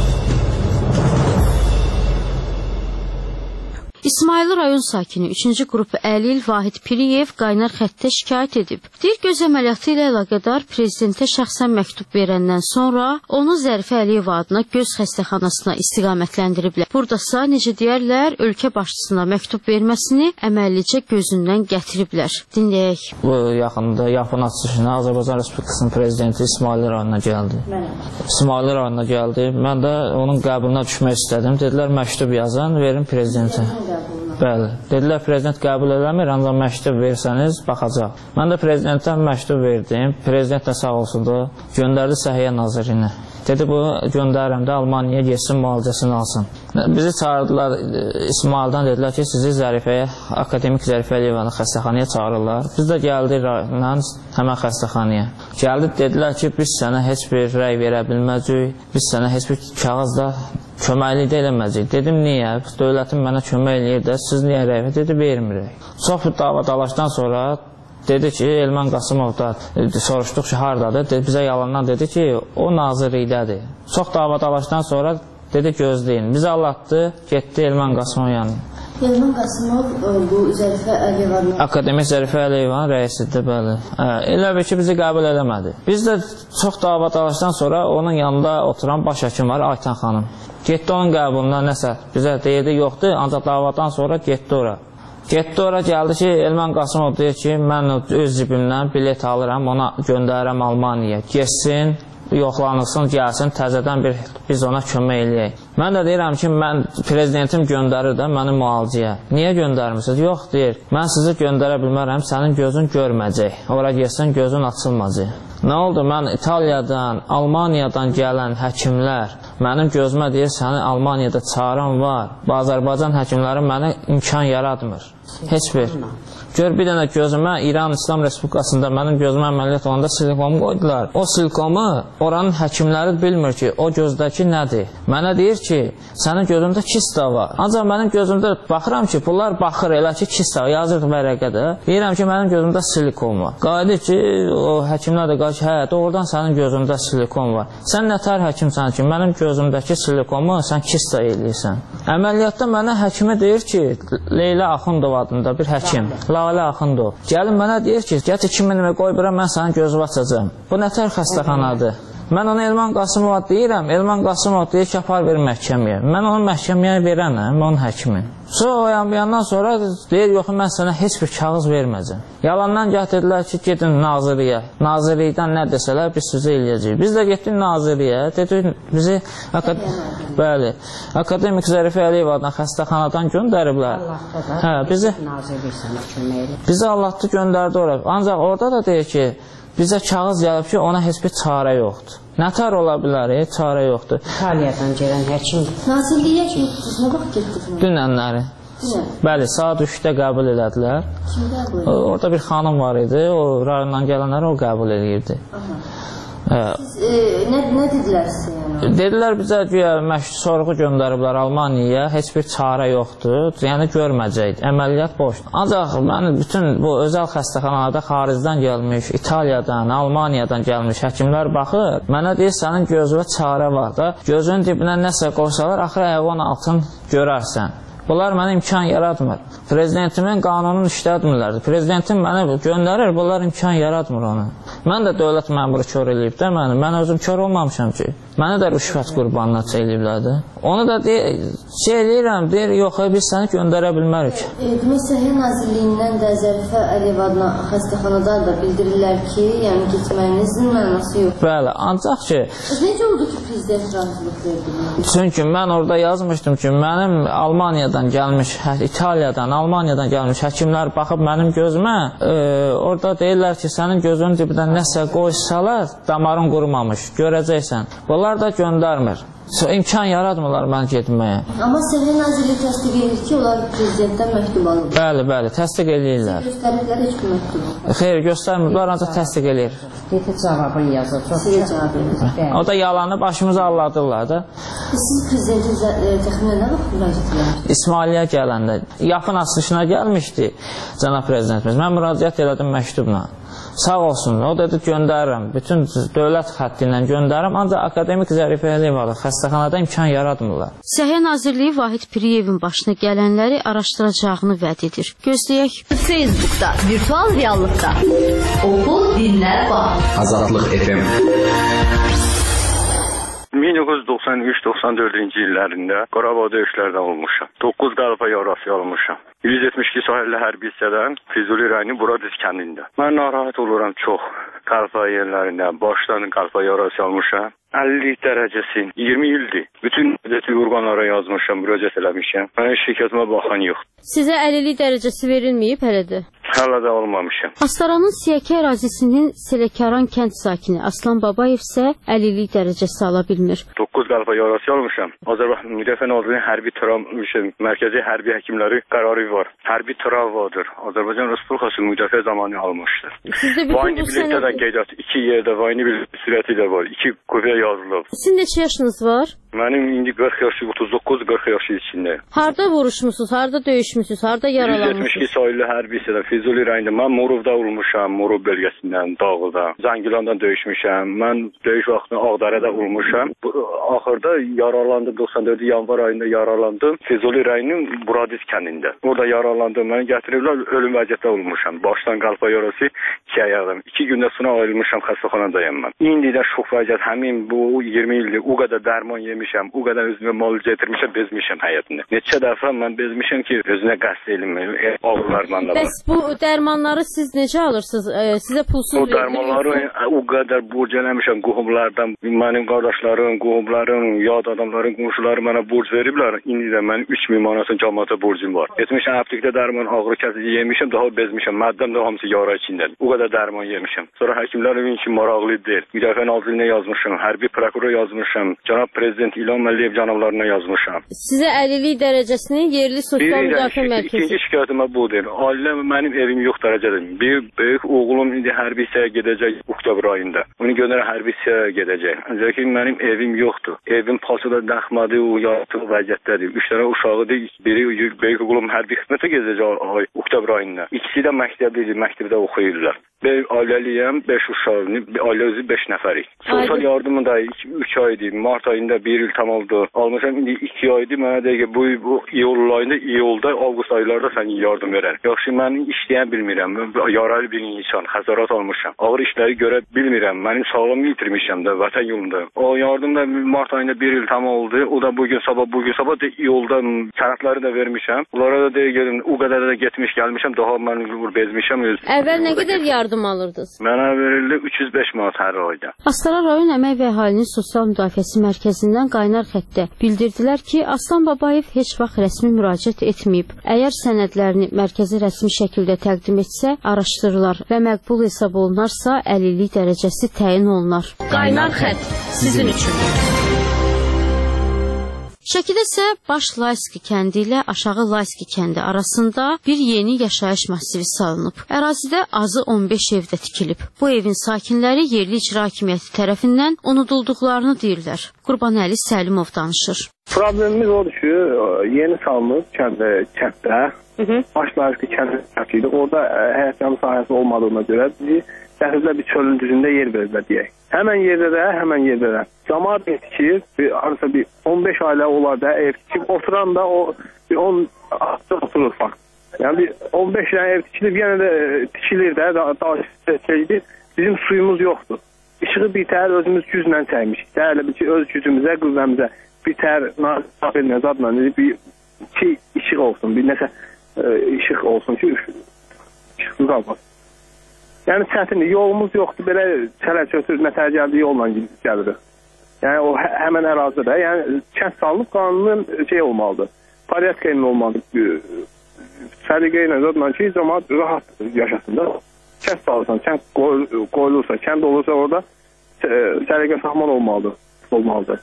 İsmayıl rayon sakini üçüncü qrup Əlil Vahid Piriyev qaynar xəttə şikayət edib. Deyir, göz əməliyyatı ilə əlaqədar prezidentə şəxsən məktub verəndən sonra onu Zərifə Əliyev adına göz xəstəxanasına istiqamətləndiriblər. Buradasa, necə deyərlər, ölkə başçısına məktub verməsini əməllicə gözündən gətiriblər. Dinləyək. Bu yaxında yapın açılışına Azərbaycan Respublikasının prezidenti İsmayıl rayonuna gəldi. İsmayıl rayonuna gəldi. Mən də onun qəbuluna düşmək istədim. Dedilər, məktub yazın, verin prezidentə. Bəli, dedilər prezident qəbul eləmir, ancaq məktub versəniz baxacaq. Mən də prezidentdən məktub verdim, prezident də sağ olsun da göndərdi Səhiyyə Nazirinə. Dedi, bu göndərirəm də Almaniyaya getsin, müalicəsini alsın. Bizi çağırdılar İsmaildən, dedilər ki, sizi Zərifəyə, Akademik Zərifə Əliyevanı xəstəxanaya çağırırlar. Biz də gəldik rayondan həmən xəstəxanaya. Gəldi, dedilər ki, biz sənə heç bir rəy verə bilməcəyik, biz sənə heç bir kağızda köməklik də eləməyəcək. Dedim, niyə? Dövlətin mənə kömək eləyir də, siz niyə rəy? Dedi, vermirik. Çox bir dava dalaşdan sonra dedi ki, Elman Qasımov da soruşduq ki, haradadır? Dedi, bizə yalandan dedi ki, o nazirlikdədir. Çox dava dalaşdan sonra dedi, gözləyin. Bizi anlatdı, getdi Elman Qasımov yanına. Elman Qasımov bu Zərifə Əliyevanın Akademik Zərifə Əliyevanın rəisidir, bəli. Elə bir ki, bizi qəbul eləmədi. Biz də çox dava dalaşdan sonra onun yanında oturan baş həkim var, Aytan xanım. Getdi onun qəbuluna nəsə, bizə deyirdi, yoxdur, ancaq davadan sonra getdi ora. Getdi ora, gəldi ki, Elman Qasımov deyir ki, mən öz cibimdən bilet alıram, ona göndərirəm Almaniyaya. Geçsin, yoxlanılsın, gəlsin, təzədən bir, biz ona kömək eləyək. Mən də deyirəm ki, mən prezidentim göndərir də məni müalicəyə. Niyə göndərmirsiniz? Yox, deyir, mən sizi göndərə bilmərəm, sənin gözün görməyəcək. Ora gəlsən, gözün açılmayacaq. Nə oldu? Mən İtaliyadan, Almaniyadan gələn həkimlər mənim gözümə deyir, səni Almaniyada çağıran var. Azərbaycan həkimləri mənə imkan yaratmır. Heç bir. Gör, bir dənə gözümə İran İslam Respublikasında mənim gözümə əməliyyat olanda silikomu qoydular. O silikomu oranın həkimləri bilmir ki, o gözdəki nədir. Mənə deyir ki, sənin gözündə kista var. Ancaq mənim gözümdə baxıram ki, bunlar baxır elə ki, kista yazır vərəqədə. Deyirəm ki, mənim gözümdə silikon var. Qayıdır ki, o həkimlər də qayıdır ki, hə, doğrudan sənin gözündə silikon var. Sən nətər həkimsən ki, mənim gözümdəki silikomu sən kista eləyirsən. Əməliyyatda mənə həkimi deyir ki, Leyla Axundov adında bir həkim. Lalə Axundov. Gəlin mənə deyir ki, gətir iki min qoy bura, mən sənin gözünü açacağım. Bu nətər xəstəxanadır? Mən ona Elman Qasımova deyirəm, Elman Qasımov deyir ki, apar verir məhkəməyə. Mən onu məhkəməyə verənəm, onun həkimi. Sonra o yandan sonra deyir, yox, mən sənə heç bir kağız verməyəcəm. Yalandan gətirdilər ki, gedin naziriyə. Nazirlikdən nə desələr, biz sizə eləyəcəyik. Biz də getdik naziriyə, dedik, bizi bəli, Akademik Zərifə Əliyev adına xəstəxanadan göndəriblər. Hə, bizi bizi Allah'tı göndərdi ora. Ancaq orada da deyir ki, bizə kağız gəlib ki, ona heç bir çarə yoxdur. Nətər ola bilər, e? Çarə yoxdur. İtaliyadan gələn həkim. Nazirliyə getdiniz, nə vaxt getdiniz? Dünənləri. Bəli, saat üçdə qəbul elədilər. Kim qəbul edir? Orada bir xanım var idi, o rayondan gələnləri o qəbul edirdi. Siz e, nə, nə dedilər sizə? Dedilər bizə sorğu göndəriblər Almaniyaya, heç bir çarə yoxdur, yəni görməyəcək, əməliyyat boşdur. Ancaq mən bütün bu özəl xəstəxanalarda xaricdən gəlmiş, İtaliyadan, Almaniyadan gəlmiş həkimlər baxır, mənə deyir, sənin gözünə çarə var da, gözünün dibinə nəsə qoysalar, axırı həyvan altın görərsən. Bunlar mənə imkan yaratmır. Prezidentimin qanununu işlətmirlər. Prezidentim mənə göndərir, bunlar imkan yaratmır onu. Mən də dövlət məmuru kör eləyib də məni. Mən özüm kör olmamışam ki. Məni də rüşvət qurbanına çəkiliblər də. Onu da şey eləyirəm, deyir, yox, biz səni göndərə bilmərik. Demək, Səhiyyə Nazirliyindən də Zərifə Əliyev adına xəstəxanada da bildirirlər ki, yəni getməyinizin mənası yox. Bəli, ancaq ki... Necə oldu ki, prezident razılıq verdi? Çünki mən orada yazmışdım ki, mənim Almaniyadan gəlmiş, İtaliyadan, Almaniyadan gəlmiş həkimlər baxıb mənim gözümə, e, orada deyirlər ki, sənin gözünün dibindən nəsə qoysalar, damarın qurumamış, görəcəksən. Bunlar da göndərmir. İmkan yaratmırlar mən getməyə. Amma Səhiyyə Nazirliyi təsdiq edir ki, onlar prezidentdən məktub alıb. Bəli, bəli, təsdiq edirlər. Siz göstərirlər heç bir məktubu? Xeyr, göstərmirlər, ancaq təsdiq edir. Qeyti cavabını yazır. Sizə cavab verir. O da yalanı başımıza alladırlar da. Siz prezidentin təxminən nə vaxt müraciət edirsiniz? İsmailiyyə gələndə, yapın açılışına gəlmişdi cənab prezidentimiz. Mən müraciət elədim məktubla. Sağ olsun, o dedi göndərirəm, bütün dövlət xətti ilə göndərirəm, ancaq akademik Zərifə Əliyev xəstəxanada imkan yaratmırlar. Səhiyyə Nazirliyi Vahid Piriyevin başına gələnləri araşdıracağını vəd edir. Gözləyək. Facebookda, virtual reallıqda. Oxu, dinlə, bax. Azadlıq F M. min doqquz yüz doxsan üç doxsan dördüncü illərində Qarabağ döyüşlərdə olmuşam. doqquz qəlpə yarası almışam. yüz yetmiş iki sahilli hərbi hissədən Füzuli rayonu Buradiz kəndində. Mən narahat oluram çox. Qəlpə yerlərində başdan qəlpə yarası almışam. əlli dərəcəsi, iyirmi ildir. Bütün dövlət orqanlara yazmışam, müraciət eləmişəm. Mənim şirkətimə baxan yox. Sizə əlillik dərəcəsi verilməyib hələ də? Hələ də almamışam. Astaranın Siyəkə ərazisinin Selekaran kənd sakini Aslan Babayev isə əlillik dərəcəsi ala bilmir. doqquz qəlpə yarası almışam. Azərbaycan Müdafiə Nazirliyinin hərbi travma mərkəzi hərbi həkimləri qərarı var. Hərbi travmadır. Azərbaycan Respublikası müdafiə zamanı almışdır. Sizdə bütün bu sənəd... qeydiyyat iki yerdə vayni bir sürəti də var. İki qüvvəyə yazılıb. Sizin neçə yaşınız var? Mənim indi qırx yaşı, otuz doqquz qırx yaşı içindəyim. Harda vuruşmusunuz, harda döyüşmüsünüz, harda yaralanmışsınız? yüz yetmiş iki sahilli hərbi hissədə Füzuli rayonunda. Mən Murovda olmuşam, Murov bölgəsindən, Dağlıda. Zəngilandan döyüşmüşəm. Mən döyüş vaxtında Ağdərədə olmuşam. Axırda yaralandım, doxsan dördüncü yanvar ayında yaralandım. Füzuli rayonunun Buradiz kəndində. Orada yaralandım, məni gətiriblər, ölüm vəziyyətdə olmuşam. Başdan qəlpə yarası iki ayağım. İki gündə sonra ayrılmışam, xəstəxanadayım mən. İndi də şox vəziyyət, həmin bu iyirmi ildir, o qədər dərman yemişəm, o qədər özümə mal getirmişəm, bezmişəm həyatını. Neçə dəfə mən bezmişəm ki, özünə qəsd elməyim, ağrılar məndə var. Bəs bu dərmanları siz necə alırsınız? E, sizə pulsuz verilir? O dərmanları o qədər borc eləmişəm qohumlardan, mənim qardaşlarım, qohumlarım, yad adamların, qonşuları mənə borc veriblər. İndi də mənim üç min manatın cəmiyyətə borcum var. Getmişəm aptekdə dərman, ağrı kəsici yemişəm, daha bezmişəm, məddəm də hamısı yara içindədir. O qədər dərman yemişəm. Sonra həkimlər evin ki, maraqlı deyil. Müdafiə Nazirliyinə yazmışam, hərbi prokurora yazmışam, cənab prezident İlham Əliyev cənablarına yazmışam. Sizə əlillik dərəcəsini yerli sosial müdafiə mərkəzi. İkinci şikayətimə budur. Ailəm mənim evim yox dərəcədir. Bir böyük oğlum indi hərbi hissəyə gedəcək oktyabr ayında. Onu göndərə hərbi hissəyə gedəcək. Ancaq ki mənim evim yoxdur. Evim pasada daxmadı, o yatıq vəziyyətdədir. Üç dənə uşağıdır. Biri böyük oğlum hərbi xidmətə gedəcək oktyabr ayında. İkisi də məktəbdədir, məktəbdə oxuyurlar. Ben ailəliyəm, beş uşağım, ailə özü beş nəfərik. Sosial yardımı da üç aydır, mart ayında bir il tam oldu. Almışam indi iki aydır, mənə deyək ki, bu, bu iyul ayında, iyulda, avqust aylarda sən yardım verər. Yaxşı, mən işləyən bilmirəm, yaralı bir insan, xəsarət almışam. Ağır işləri görə bilmirəm, mənim sağlamı itirmişəm də, vətən yolunda. O yardım da mart ayında bir il tam oldu, o da bugün sabah, bugün sabah da iyulda sənətləri də vermişəm. Onlara da deyək, o qədər də getmiş, gəlmişəm, daha mən bezmişəm. Öz... Əvvəl nə qədər yardım alırdınız? Mənə verildi üç yüz beş manat hər ayda. Astara rayon Əmək və Əhalinin Sosial Müdafiəsi Mərkəzindən qaynar xəttdə bildirdilər ki, Aslan Babayev heç vaxt rəsmi müraciət etməyib. Əgər sənədlərini mərkəzi rəsmi şəkildə təqdim etsə, araşdırılar və məqbul hesab olunarsa, əlillik dərəcəsi təyin olunar. Qaynar xətt sizin üçün. Şəkidə isə Baş Layski kəndi ilə Aşağı Layski kəndi arasında bir yeni yaşayış massivi salınıb. Ərazidə azı on beş evdə tikilib. Bu evin sakinləri yerli icra hakimiyyəti tərəfindən unudulduqlarını deyirlər. Qurbanəli Səlimov danışır. Problemimiz odur ki, yeni salınıb kəndə, kənddə, Baş Layski kəndi, orada həyətyanı sahəsi olmadığına görə bizi dəhlizlə bir çölün düzündə yer verirlər deyək. Həmən yerdə də, həmən yerdə də. Camaat etkir, arası bir on beş ailə olar da ev tikib, oturan da o bir on oturur fakt. Yəni bir on beş dənə ev tikilib, yenə də tikilir də, daha şeydir. Bizim suyumuz yoxdur. İşığı bir təhər özümüz güclə çəkmişik. Dəyərli bir ki, öz gücümüzə, qüvvəmizə bir təhər nazir edilmə zadla bir iki işıq olsun, bir nəsə işıq olsun ki, işıqsız qalmaz. Yəni çətinlik, yolumuz yoxdur, belə çələ-çötür, nətər gəldiyi yolla gəlirik. Yəni o hə həmən ərazidə, yəni kənd salınıb qanunun şey olmalıdır, pariyatka ilə olmalıdır. Səliqə ilə zadla ki, cəmaat rahat yaşasın da. Kənd salırsan, kənd qoyulursa, kənd olursa orada səliqə sahman olmalıdır. olmalıdır.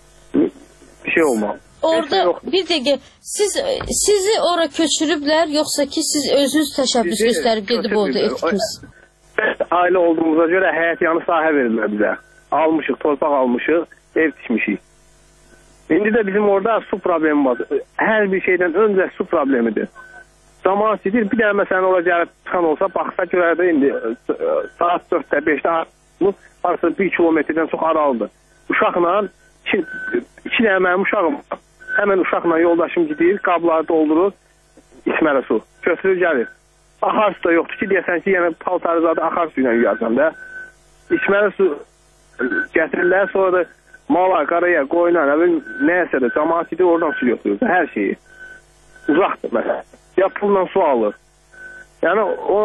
Bir şey olmalı. Orada bir dəqiqə, siz sizi ora köçürüblər, yoxsa ki siz özünüz təşəbbüs göstərib gedib orada ev tutmusunuz? Ailə olduğumuza görə həyət yanı sahə verirlər bizə. Almışıq, torpaq almışıq, ev tikmişik. İndi də bizim orada su problemi var. Hər bir şeydən öncə su problemidir. Zaman sidir, bir dənə məsələn ora gəlib çıxan olsa, baxsa görərdə indi saat dörddə, beşdə arası bir kilometrdən çox aralıdır. Uşaqla, iki, iki dənə mənim uşağım, həmən uşaqla yoldaşım gidir, qabları doldurur, içməli su, götürür gəlir. Axar su da yoxdur ki, deyəsən ki, yəni paltarı zadı axar su ilə yuyarsan da. İçməli su gətirirlər, sonra da mala, qaraya, qoyuna, nəyəsə də cəmaat gidir, oradan su götürür, hər şeyi. Uzaqdır məsələn. Ya pulla su alır. Yəni o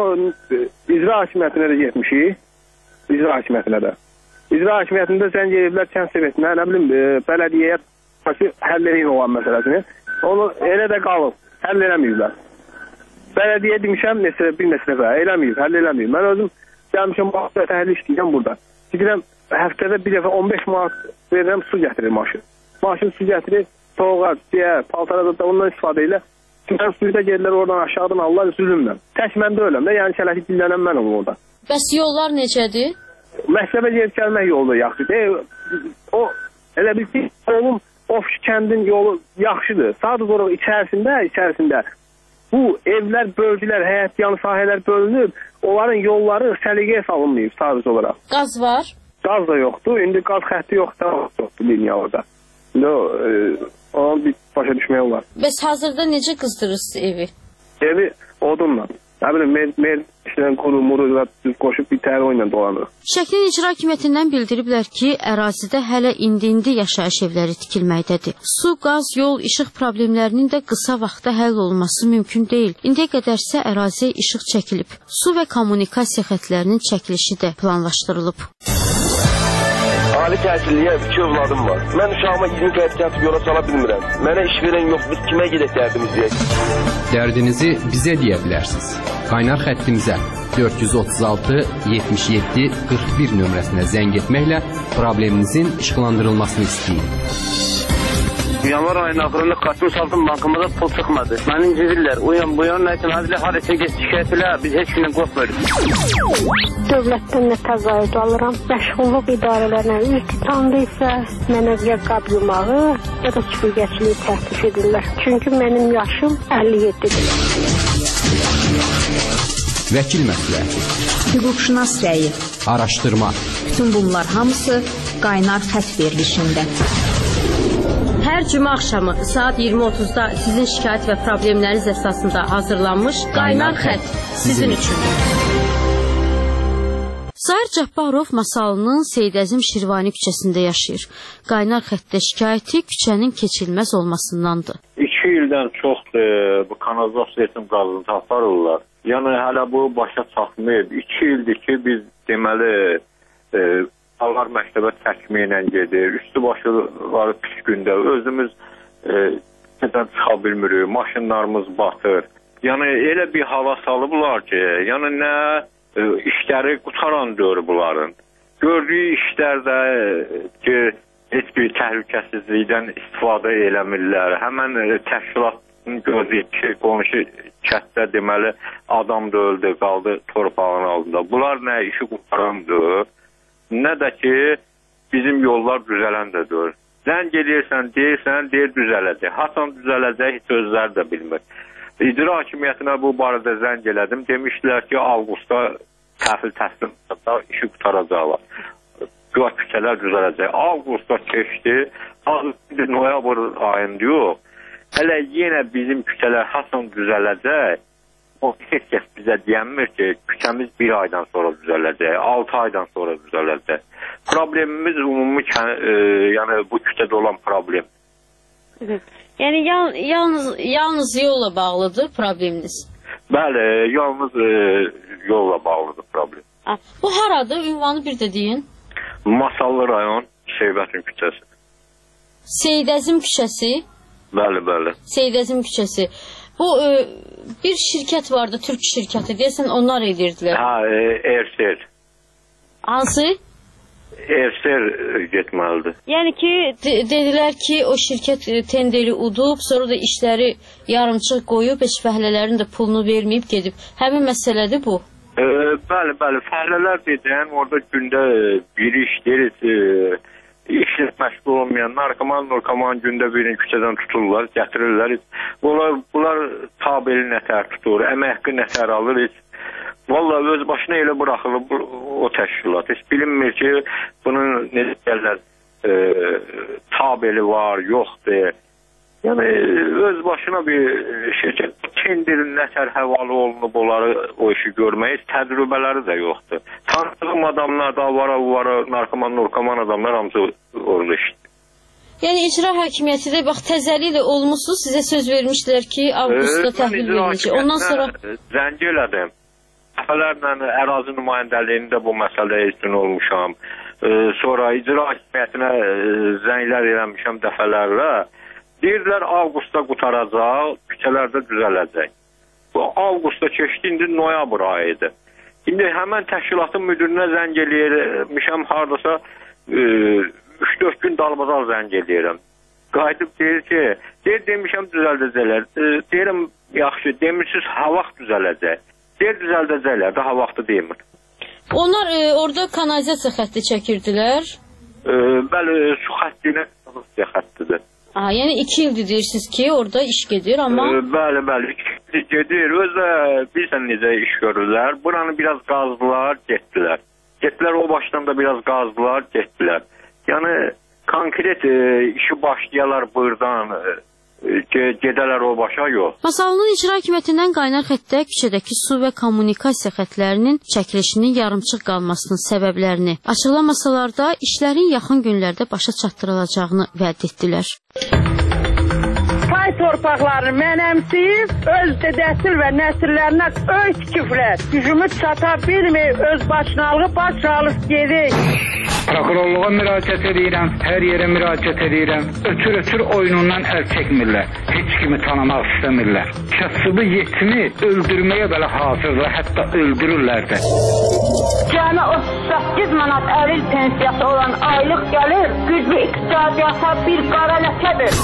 icra hakimiyyətinə də getmişik. İcra hakimiyyətinə də. İcra hakimiyyətində zəng ediblər kənd sovetinə, nə bilim, bələdiyyəyə həll edin olan məsələsini. Onu elə də qalıb, həll eləməyiblər. Bələdiyyə demişəm, nesə, bir nesə dəfə, eləməyib, həll eləməyib. Mən özüm gəlmişəm, baxıb həll işləyəcəm burada. Gidirəm, həftədə bir dəfə on beş manat verirəm, su gətirir maşın. Maşın su gətirir, soğuğa, diyə, paltara da ondan istifadə ilə. Mən suyu da gelirlər oradan aşağıdan alırlar, zülümlə. Tək mən də öləm də, yəni şələki dillənəm mən olum orada. Bəs yollar necədir? Məktəbə gedib gəlmək yolu da yaxşıdır. O, elə bil ki, oğlum, o kəndin yolu yaxşıdır. Sadəcə olaraq içərisində, içərisində bu evlər, bölgülər, həyət yanı sahələr bölünüb, onların yolları səliqəyə salınmayıb sadəcə olaraq. Qaz var? Qaz da yoxdur, indi qaz xətti yoxdur, yoxdur liniya orada. İndi o, e, onu bir başa düşmək olar. Bəs hazırda necə qızdırırsınız evi? Evi odunla. Nə bilim, mer, mer işlən quru, muru, düz qoşub bir təhər oyla dolanır. Şəklin icra hakimiyyətindən bildiriblər ki, ərazidə hələ indi-indi yaşayış evləri tikilməkdədir. Su, qaz, yol, işıq problemlərinin də qısa vaxtda həll olunması mümkün deyil. İndiyə qədərsə əraziyə işıq çəkilib. Su və kommunikasiya xətlərinin çəkilişi də planlaşdırılıb. Ali təhsilliyə iki övladım var. Mən uşağıma iyini qayıt gəlib yola sala bilmirəm. Mənə iş verən yox, biz kimə gedək dərdimiz deyək? Dərdinizi bizə deyə bilərsiniz. Qaynar xəttimizə dörd yüz otuz altı yetmiş yeddi qırx bir nömrəsinə zəng etməklə probleminizin işıqlandırılmasını istəyin. Yanvar ayının axırında Qasım Saltın bankımıza pul çıxmadı. Məni incidirlər. O yan bu yan nəsə hadilə harasa get şikayət elə, biz heç kimdən qorxmuruq. Dövlətdən nə təqaüd alıram. Məşğulluq idarələrinə üz tutandı isə mənə ya qab yumağı, ya da süpürgəçiliyi təklif edirlər. Çünki mənim yaşım əlli yeddidir. Vəkil məsləhəti, hüquqşünas rəyi, araşdırma. Bütün bunlar hamısı qaynar xətt verilişində. Hər cümə axşamı saat iyirmi otuzda sizin şikayət və problemləriniz əsasında hazırlanmış Qaynar Xətt sizin üçün. Zahir Cabbarov Masalının Seyid Əzim Şirvani küçəsində yaşayır. Qaynar Xəttdə şikayəti küçənin keçilməz olmasındandır. İki ildən çoxdur bu kanalizasiya etim qazıntı aparırlar. Yəni hələ bu başa çatmayıb. İki ildir ki biz deməli e, Ağlar məktəbə təkmə ilə gedir, üstü başları pis gündə, özümüz e, nədən çıxa bilmirik, maşınlarımız batır. Yəni elə bir hava salıblar ki, yəni nə e, işləri qutaran dörü bunların. Gördüyü işlərdə e, ki, heç bir təhlükəsizlikdən istifadə eləmirlər. Həmən e, təşkilatın gördüyü ki, qonşu kətdə deməli adam da öldü, qaldı torpağın altında. Bunlar nə işi qutarandır? Nə də ki, bizim yollar düzələn də deyir. Zəng eləyirsən, deyirsən, deyir düzələcək. Hasan düzələcək, heç özləri də bilmir. İcra hakimiyyətinə bu barədə zəng elədim. Demişdilər ki, avqustda təhvil təslim işi qutaracaqlar. Güya küçələr düzələcək. Avqustda keçdi, noyabr ayında yox. Hələ yenə bizim küçələr hasan düzələcək. o heç kəs bizə deyənmir ki, küçəmiz bir aydan sonra düzələcək, altı aydan sonra düzələcək. Problemimiz ümumi, e, yəni bu küçədə olan problem. Yəni yal yalnız yalnız yolla bağlıdır probleminiz? Bəli, yalnız e, yolla bağlıdır problem. Ha, bu haradır? Ünvanı bir də deyin. Masallı rayon, Şeybətin küçəsi. Seydəzim küçəsi? Bəli, bəli. Seydəzim küçəsi. Bu e, bir şirkət vardı, Türk şirkəti. Deyəsən onlar edirdilər. Ha, e, Ersel. Hansı? Ersel getməlidir. Yəni ki, de dedilər ki, o şirkət tenderi udub, sonra da işləri yarımçıq qoyub, heç fəhlələrin də pulunu verməyib gedib. Həmin məsələdir bu. E, bəli, bəli. Fəhlələr deyən, orada gündə bir iş deyir, e, işlə məşğul olmayan narkoman, narkoman gündə birini küçədən tuturlar, gətirirlər. Bunlar, bunlar tabeli nətər tutur, əmək haqqı nətər alır. Vallahi öz başına elə bıraxılıb o təşkilat. Heç bilinmir ki, bunun necə deyirlər, e, tabeli var, yoxdur. Yəni öz başına bir şirkət tenderin nətər həvalı olunub onları o işi görməyiz, təcrübələri də yoxdur. Tanıdığım adamlar da var, var, narkoman, narkoman adamlar hamısı orada işdir. Yəni icra hakimiyyəti də bax təzəliklə olmuşsunuz, sizə söz vermişdilər ki, avqustda təhvil verilecək. Ondan sonra zəng elədim. Dəfələrlə ərazi nümayəndəliyində bu məsələyə üstün olmuşam. E, sonra icra hakimiyyətinə e, zənglər eləmişəm dəfələrlə. Deyirlər, avqustda qutaracaq, küçələrdə düzələcək. Bu avqustda keçdi, indi noyabr ayıdır. İndi həmən təşkilatın müdürünə zəng eləyirmişəm, haradasa üç dörd gün dalbadal zəng eləyirəm. Qayıdıb deyir ki, deyir, demişəm düzəldəcəklər. E, deyirəm, yaxşı, demişsiniz, ha vaxt düzələcək. Deyir, düzəldəcəklər, daha vaxtı demir. Onlar e, orada kanalizasiya xətti çəkirdilər? E, bəli, su xəttinə kanalizasiya xəttidir. Aha, yəni iki ildir deyirsiniz ki, orada iş gedir, amma... E, bəli, bəli, iki ildir gedir. Özdə bilsən necə iş görürlər. Buranı biraz qazdılar, getdilər. Getdilər, o başdan da biraz qazdılar, getdilər. Yəni, konkret e, işi başlayalar buradan... E, gedələr o başa yox. Masalının icra hakimiyyətindən qaynar xəttə küçədəki su və kommunikasiya xətlərinin çəkilişinin yarımçıq qalmasının səbəblərini açıqlamasalar da işlərin yaxın günlərdə başa çatdırılacağını vəd etdilər. Pay torpaqlarını mənəmsiyib, öz dədəsil və nəsillərinə öy tikiblər. Gücümüz çata bilmir, öz başınalığı baş alıb gedik. Prokurorluğa müraciət edirəm, hər yerə müraciət edirəm. Ötür-ötür oyunundan əl çəkmirlər. Heç kimi tanımaq istəmirlər. Kasıbı yetimi öldürməyə belə hazırlar, hətta öldürürlər də. Cəmi otuz səkkiz manat əril pensiyası olan aylıq gəlir, güclü iqtisadiyyata bir qara ləkədir.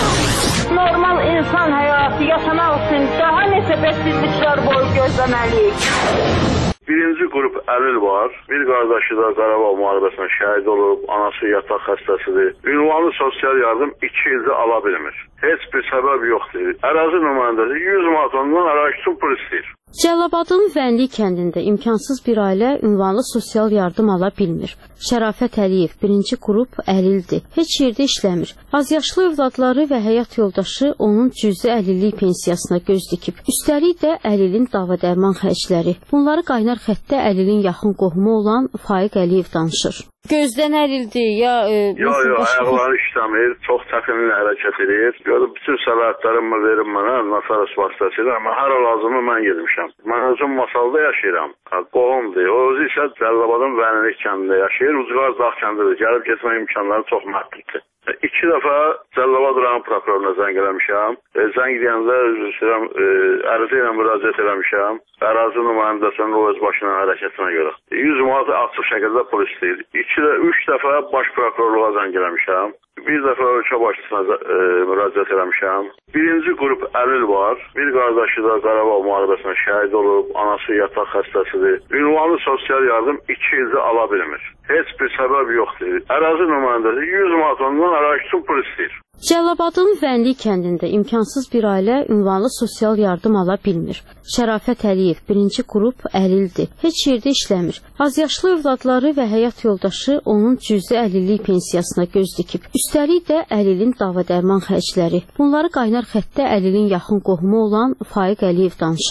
Normal insan həyatı yaşamaq üçün daha neçə bəsizliklər boyu gözləməliyik. Birinci qrup əlil var. Bir qardaşı da Qarabağ müharibəsində şəhid olub, anası yataq xəstəsidir. Ünvanlı sosial yardım iki ildir ala bilmir. Heç bir səbəb yoxdur. Ərazi nümayəndəsi yüz manat ondan ərazi üçün pul istəyir. Cəlilabadın Vənli kəndində imkansız bir ailə ünvanlı sosial yardım ala bilmir. Şərafət Əliyev birinci qrup əlildir. Heç yerdə işləmir. Azyaşlı övladları və həyat yoldaşı onun cüzi əlillik pensiyasına göz dikib. Üstəlik də əlilin dava-dərman xərcləri. Bunları qaynar xəttə əlilin yaxın qohumu olan Faiq Əliyev danışır. Gözdən əlildir, ya... E, yox, yox, ayaqları işləmir, çox çətinlə hərəkət edir. Görüb, bütün səlahiyyətlərimi verim mənə, Nasaras vasitəsilə, amma hər lazımı mən gedmişəm. Mən özüm Masalda yaşayıram, qohumdur. O özü isə Cəlilabadın Vənli kəndində yaşayır, Ucqar Dağ kəndidir. Gəlib getmək imkanları çox məhduddur. İki dəfə Cəlilabad rayon prokuroruna zəng eləmişəm. E, zəng deyəndə üzrəm, e, ərizə ilə müraciət eləmişəm. Ərazi nümayəndəsinin o öz başına hərəkətinə görə. yüz manat açıq şəkildə pul istəyir. İki də, üç dəfə baş prokurorluğa zəng eləmişəm. Bir dəfə ölkə başçısına e, müraciət eləmişəm. Birinci qrup əlil var. Bir qardaşı da Qarabağ müharibəsində şəhid olub, anası yataq xəstəsidir. Ünvanlı sosial yardım iki ildir ala bilmir. Heç bir səbəb yoxdur. Ərazi nümayəndəsi yüz manat ondan ərazi üçün pul istəyir. Cəlilabadın Vənli kəndində imkansız bir ailə ünvanlı sosial yardım ala bilmir. Şərafət Əliyev birinci qrup əlildir. Heç yerdə işləmir. Azyaşlı övladları və həyat yoldaşı onun cüzi əlillik pensiyasına göz dikib. Üstəlik də əlilin dava-dərman xərcləri. Bunları qaynar xəttə əlilin yaxın qohumu olan Faiq Əliyev danışır.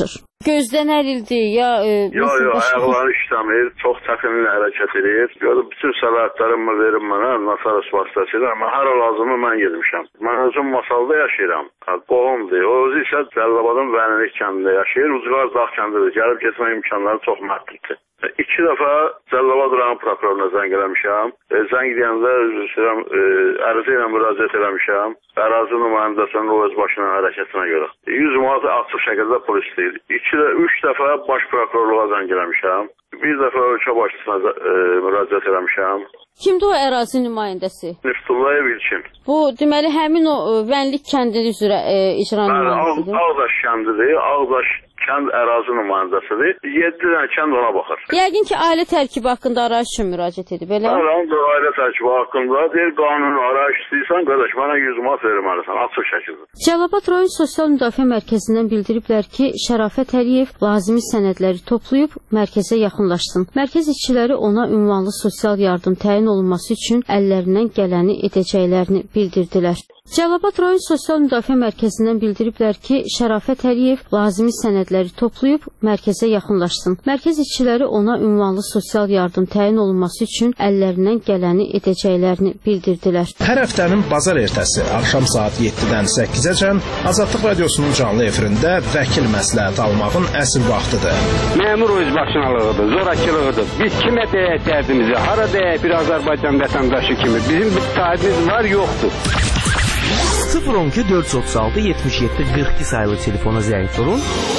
Gözdən ərildi, ya... Yox, yox, ayaqları işləmir, çox çətinliklə hərəkət edir. Gördüm, bütün səlahiyyətlərimi verim mənə, Nasaros vasitəsilə, amma hər lazımı mən yedirmişəm. Mən özüm Masalda yaşayıram, qohumdur. O özü isə Cəlilabadın Vənilik kəndində yaşayır, Ucqar Dağ kəndidir, gəlib getmə imkanları çox məhduddur. İki dəfə Cəlilabad rayon prokuroruna zəng eləmişəm. E, zəng deyəndə üzr istəyirəm, e, ərizə ilə müraciət eləmişəm. Ərazi nümayəndəsinin o öz başına hərəkətinə görə. yüz manat açıq şəkildə polis deyil. İki də, üç dəfə baş prokurorluğa zəng eləmişəm. Bir dəfə ölkə başçısına e, müraciət eləmişəm. Kimdir o ərazi nümayəndəsi? Niftullayev İlkin. Bu, deməli, həmin o Vənlik kəndinin üzrə e, icra nümayəndəsidir. Ağdaş kəndidir, Ağdaş kənd ərazi nümayəndəsidir. yeddi dənə kənd ona baxır. Yəqin ki, ailə tərkibi haqqında arayış üçün müraciət edib, elə? Bəli, ailə tərkibi haqqında deyir, qanun arayış istəyirsən, qardaş, mənə yüz manat verməlisən, açıq şəkildə. Cəlilabad rayon Sosial Müdafiə Mərkəzindən bildiriblər ki, Şərafət Əliyev lazımi sənədləri toplayıb mərkəzə yaxınlaşsın. Mərkəz işçiləri ona ünvanlı sosial yardım təyin olunması üçün əllərindən gələni edəcəklərini bildirdilər. Cəlilabad rayon Sosial Müdafiə Mərkəzindən bildiriblər ki, Şərafət Əliyev lazımi sənədləri toplayıb mərkəzə yaxınlaşsın. Mərkəz işçiləri ona ünvanlı sosial yardım təyin olunması üçün əllərindən gələni edəcəklərini bildirdilər. Hər həftənin bazar ertəsi axşam saat yeddidən səkkizəcən Azadlıq Radiosunun canlı efirində vəkil məsləhət almağın əsl vaxtıdır. Məmur özbaşınalığıdır, zorakılığıdır. Biz kimə deyək dərdimizi, hara deyək bir Azərbaycan vətəndaşı kimi. Bizim bir sahibimiz var, yoxdur. sıfır on iki dörd yüz otuz altı yetmiş yeddi qırx iki sayılı telefona zəng vurun.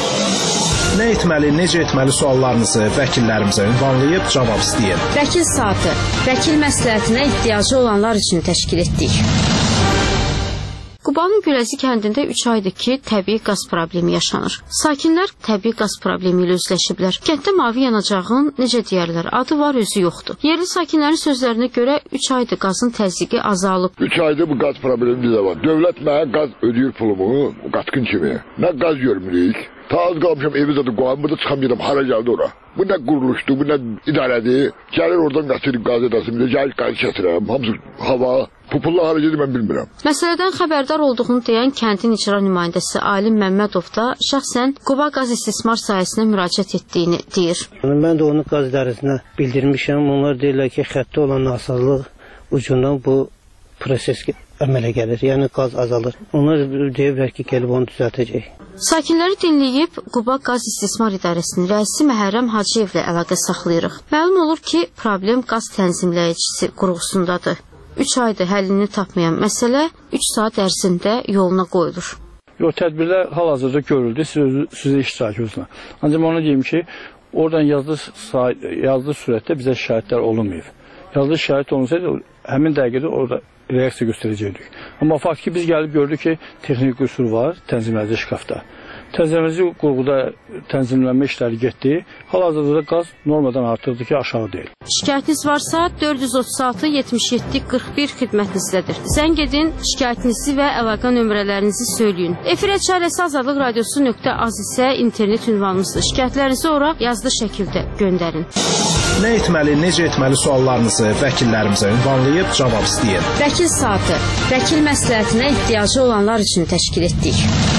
Nə etməli, necə etməli suallarınızı vəkillərimizə ünvanlayıb cavab istəyin. Vəkil saatı, vəkil məsləhətinə ehtiyacı olanlar üçün təşkil etdik. Qubanın Gürəzi kəndində üç aydır ki, təbii qaz problemi yaşanır. Sakinlər təbii qaz problemi ilə üzləşiblər. Kənddə mavi yanacağın, necə deyərlər, adı var, özü yoxdur. Yerli sakinlərin sözlərinə görə üç aydır qazın təzyiqi azalıb. üç aydır bu qaz problemi bizə var. Dövlət mənə qaz ödəyir pulumu, qatqın kimi. Nə qaz görmürük. Ta az qalmışam evi zadı qoğan, burada çıxamayacam, hara gəldi ora. Bu nə quruluşdur, bu nə idarədir. Gəlir oradan qaçırıq qaz edəsim, gəlir qaz kəsirəm, hamısı hava. Pupulla haracıdır mən bilmirəm. Məsələdən xəbərdar olduğunu deyən kəndin icra nümayəndəsi Alim Məmmədov da şəxsən Quba qaz istismar sahəsinə müraciət etdiyini deyir. Mən də onu qaz idarəsinə bildirmişəm. Onlar deyirlər ki, xəttə olan nasazlıq ucundan bu proses əmələ gəlir. Yəni qaz azalır. Onlar deyirlər ki, gəlib onu düzəltəcək. Sakinləri dinləyib Quba qaz istismar idarəsinin rəisi Məhərrəm Hacıyevlə əlaqə saxlayırıq. Məlum olur ki, problem qaz tənzimləyicisi qurğusundadır. üç aydır həllini tapmayan məsələ üç saat ərzində yoluna qoyulur. O tədbirlər hal-hazırda görüldü, siz sizə iştirak edirsiniz. Ancaq onu deyim ki, oradan yazılı yazılı sürətdə bizə şikayətlər olunmayıb. Yazılı şikayət olunsaydı, həmin dəqiqədə orada reaksiya göstərəcəkdik. Amma fakt ki, biz gəlib gördük ki, texniki qüsur var tənzimləyici şkafda. Tənzimləyici qurğuda tənzimlənmə işləri getdi. Hal-hazırda qaz normadan artıqdır ki, aşağı deyil. Şikayətiniz varsa dörd yüz otuz altı yetmiş yeddi qırx bir xidmətinizdədir. Zəng edin, şikayətinizi və əlaqə nömrələrinizi söyləyin. Efirə çarəsi azadlıq radiosu nöqtə az isə internet ünvanımızdır. Şikayətlərinizi ora yazılı şəkildə göndərin. Nə etməli, necə etməli suallarınızı vəkillərimizə ünvanlayıb cavab istəyin. Vəkil saatı, vəkil məsləhətinə ehtiyacı olanlar üçün təşkil etdik.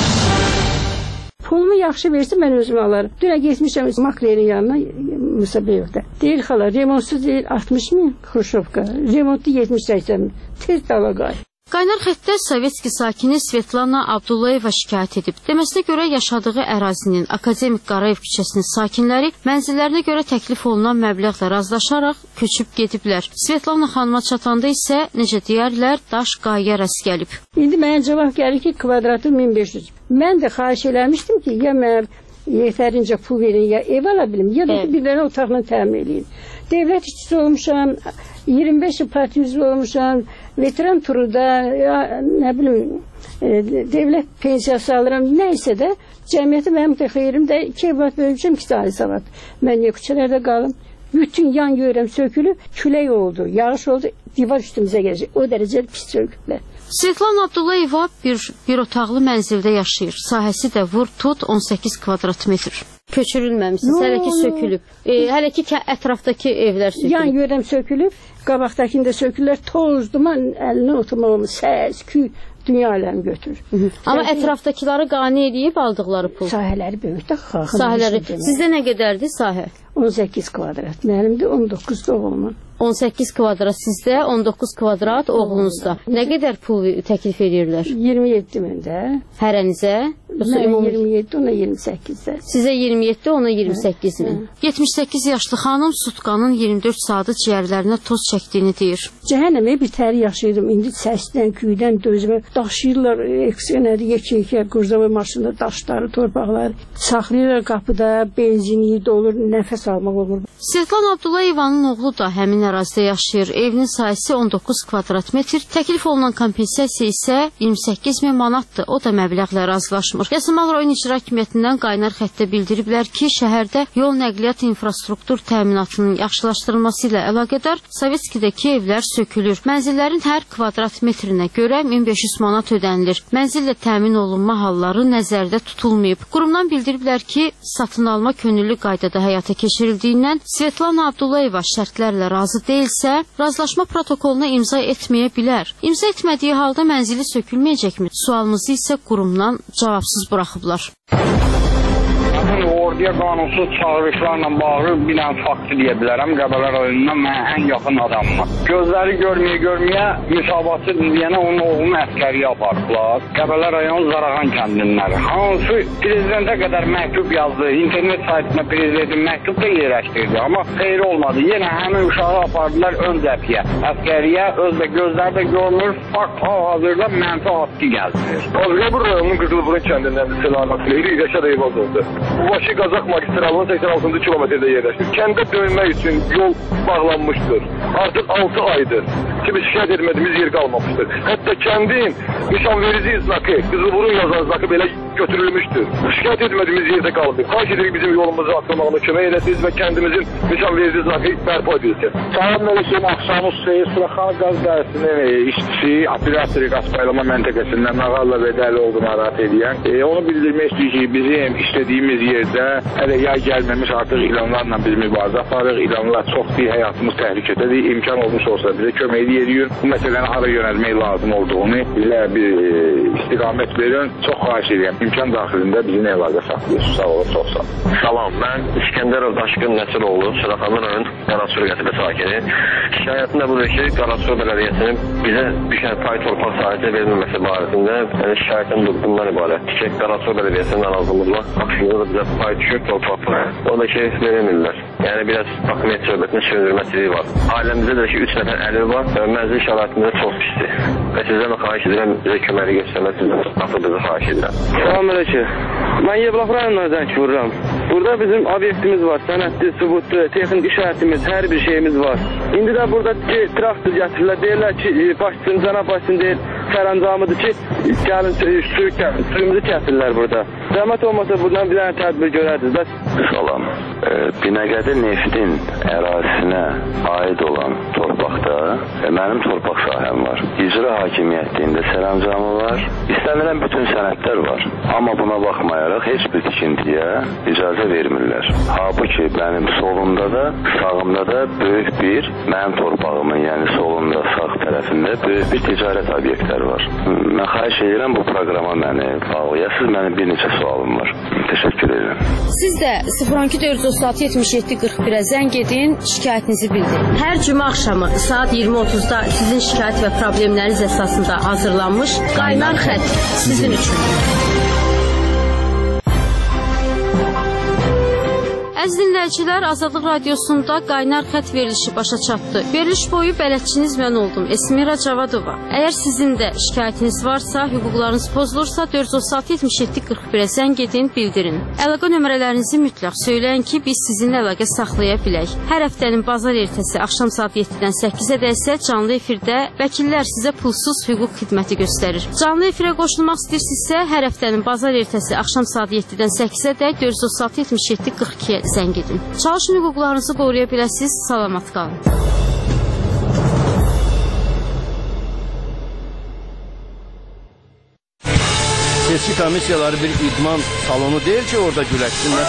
Pulumu yaxşı versin, mən özüm alarım. Dünə getmişəm maklerin yanına, Musa Beyovda. Deyir xala, remontsuz deyil altmış min Xruşovka, remontlu yetmiş səksən min. Tez dala qay. Qaynar xəttdə Sovetski sakini Svetlana Abdullayeva şikayət edib. Deməsinə görə yaşadığı ərazinin Akademik Qarayev küçəsinin sakinləri mənzillərinə görə təklif olunan məbləğlə razılaşaraq köçüb gediblər. Svetlana xanıma çatanda isə, necə deyərlər, daş qayaya rast gəlib. İndi mənə cavab gəlir ki, kvadratı min beş yüz. Mən də xahiş eləmişdim ki, ya mən yetərincə pul verin, ya ev ala bilim, ya da bir dənə otaqla təmin edin. Dövlət işçisi olmuşam, iyirmi beş il parti üzvü olmuşam, veteran turuda, ya, nə bilim, e, devlet pensiyası alıram, nəysə də, cəmiyyəti mənim də xeyrimdə iki evlat bölmüşəm, iki tane salat. Mən niyə küçələrdə qalım? Bütün yan görəm sökülüb, külək oldu, yağış oldu, divar üstümüzə gələcək. O dərəcədə pis söküblər. Svetlana Abdullayeva bir, bir otaqlı mənzildə yaşayır. Sahəsi də vur tut on səkkiz kvadrat metr. Köçürülməmişsiniz, hələ ki sökülüb. E, hələ ki ətrafdakı evlər sökülüb. Yan görəm sökülüb, qabaqdakında sökülürlər, toz, duman, əlinə oturmaq olmur, səs, küy, dünya aləmi götürür. Amma ətrafdakıları qane edib aldıqları pul. Sahələri böyükdə xalqın. Sahələri. Sizdə nə qədərdir sahə? on səkkiz kvadrat. Mənim də on doqquz oğlumun. on səkkiz kvadrat sizdə, on doqquz kvadrat oğlunuzda. Nə qədər pul təklif edirlər? iyirmi yeddi min də. Hərənizə? Mənə iyirmi yeddi, ona iyirmi səkkiz də. Sizə iyirmi yeddi, ona iyirmi səkkiz min. yetmiş səkkiz yaşlı xanım sutkanın iyirmi dörd saatı ciyərlərinə toz çəkdiyini deyir. Cəhənnəmə bir tər yaşayırdım. İndi səsdən, küydən dözmə daşıyırlar, eksenəri yekə-yekə qurcava maşında daşları, torpaqları saxlayırlar qapıda, benzini dolur, nəfəs almaq olur. Svetlana Abdullayevanın oğlu da həmin ərazidə yaşayır. Evinin sahəsi on doqquz kvadrat metr, təklif olunan kompensasiya isə iyirmi səkkiz min manatdır. O da məbləğlə razılaşmır. Yasamal rayon icra hakimiyyətindən qaynar xəttə bildiriblər ki, şəhərdə yol nəqliyyat infrastruktur təminatının yaxşılaşdırılması ilə əlaqədar Sovetskidəki evlər sökülür. Mənzillərin hər kvadrat metrinə görə min beş yüz manat ödənilir. Mənzillə təmin olunma halları nəzərdə tutulmayıb. Qurumdan bildiriblər ki, satın alma könüllü qaydada həyata keçirildiyindən Svetlana Abdullayeva şərtlərlə razı deyilsə, razılaşma protokoluna imza etməyə bilər. İmza etmədiyi halda mənzili sökülməyəcəkmi? Sualımızı isə qurumdan cavabsız buraxıblar. Orduya qanunsuz çağırışlarla bağlı bir dənə faktı deyə bilərəm. Qəbələ rayonundan mənə ən yaxın adamım. Gözləri görməyə-görməyə müsabatçı deyənə onun oğlunu əskəriyə apardılar. Qəbələ rayon Zarağan kəndinləri. Hansı prezidentə qədər məktub yazdı. İnternet saytına prezidentin məktub da yerləşdirdi. Amma xeyri olmadı. Yenə həmin uşağı apardılar ön cəbhəyə. Əskəriyə özdə gözlər də görmür. Fakt hal-hazırda mənfi haqqı gəldirir. Azqabur rayonunun Qızılburun kəndindən Selamat Leyli Yaşar Eyvaz oldu. Bu başı Qazaq magistralının səksən altıncı kilometrdə yerləşir. Kəndə dönmək üçün yol bağlanmışdır. Artıq altı aydır ki, biz şikayət etmədiyimiz yer qalmamışdır. Hətta kəndin nişanverici znakı, Qızılburun yazan znakı belə götürülmüşdür. Şikayət etmədiyimiz yerdə qalıb. Xahiş edirik bizim yolumuzu atlamağına kömək edəsiniz və kəndimizin nişanverici znakı bərpa edilsin. Salam Mələkəm, axşamız Seyir Suraxan qaz dərsinin işçisi, operatori qaz paylama məntəqəsindən Nağarla Vədəli oldu narahat edən. E, onu bildirmək istəyir ki, bizim işlədiyimiz yerdə hələ yay gəlməmiş artıq ilanlarla biz mübarizə aparırıq. İlanlar çox bir həyatımız təhlükədədir. İmkan olmuş olsa bizə kömək edirik. Bu məsələni hara yönəlmək lazım olduğunu bizə bir e, istiqamət verin. Çox xahiş edirəm. İmkan daxilində bizim əlaqə saxlayırsınız. Sağ olun, çox sağ olun. Salam, mən İskəndərov Daşqın Nəsiroğlu, Suraxanlı rayon Qarasur qəsəbə sakini. Şikayətim də budur ki, Qarasur bələdiyyəsinin bizə düşən pay torpaq sahəsi verilməməsi barəsində yəni şikayətim bundan ibarətdir ki, Qarasur bələdiyyəsinin narazılıqla aksiyonu bizə pay düşür torpaqla. O da ki, verilmirlər. Yəni biraz hakimiyyət söhbətinin söndürməsiliyi var. Ailəmizdə də ki, üç nəfər əliv var və mənzil şəraitində çox pisdir. Və sizdən də xahiş edirəm, bizə köməkli göstərmək, sizdən tapıldığınızı xahiş edirəm. Salam əleykum. Mən Yevlax rayonundan vururam. Burada bizim obyektimiz var, sənədli, sübutlu, texnik işarətimiz, hər bir şeyimiz var. İndi də burada ki, traktor gətirirlər, deyirlər ki, başçısın, cənab başçısın deyir, sərəncamıdır ki, gəlin suyu, suyumuzu kəsirlər burada. Zəhmət olmasa buradan bir dənə tədbir görərdiniz. Bəs... Salam. E, Binəqədi Neftin ərazisinə aid olan torpaqda e, mənim torpaq sahəm var. İcra hakimiyyətliğində sərəncamı var. İstənilən bütün sənədlər var. Amma buna baxmayaraq heç bir tikintiyə icazə vermirlər. Halbuki mənim solumda da, sağımda da böyük bir mənim torpağımın, yəni solumda, sağ tərəfində böyük bir ticarət obyektləri var. Mən xahiş edirəm bu proqrama məni bağlayasınız. Mənim bir neçə sualım var. Təşəkkür edirəm. Siz də sıfır on iki dörd yüz otuz altı yetmiş yeddi qırx birə zəng edin, şikayətinizi bildirin. Hər cümə axşamı saat iyirmi otuzda sizin şikayət və problemləriniz əsasında hazırlanmış Qaynar Xətt sizin üçün. Əziz dinləyicilər, Azadlıq Radiosunda Qaynar Xətt verilişi başa çatdı. Veriliş boyu bələdçiniz mən oldum, Esmira Cavadova. Əgər sizin də şikayətiniz varsa, hüquqlarınız pozulursa dörd yüz otuz altı yetmiş yeddi qırx birə zəng edin, bildirin. Əlaqə nömrələrinizi mütləq söyləyin ki, biz sizinlə əlaqə saxlaya bilək. Hər həftənin bazar ertəsi axşam saat yeddidən səkkizədək isə canlı efirdə vəkillər sizə pulsuz hüquq xidməti göstərir. Canlı efirə qoşulmaq istəyirsinizsə, hər həftənin bazar ertəsi axşam saat yeddidən səkkizədək dörd yüz otuz altı yetmiş yeddi qırx ikiyə zəng edin. Çalışın hüquqlarınızı qoruya biləsiniz. Salamat qalın. Seçki komissiyaları bir idman salonu deyil ki, orada güləşsinlər.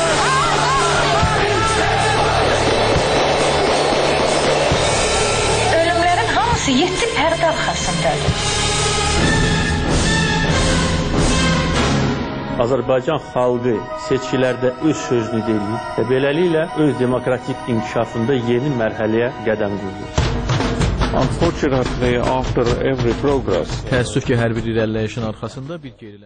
Ölümlərin hamısı yeddi pərdə arxasındadır. Azərbaycan xalqı seçkilərdə öz sözünü deyir və beləliklə öz demokratik inkişafında yeni mərhələyə qədəm qoyur. Unfortunately, after every progress, təəssüf ki, hər bir irəliləyişin arxasında bir gerilə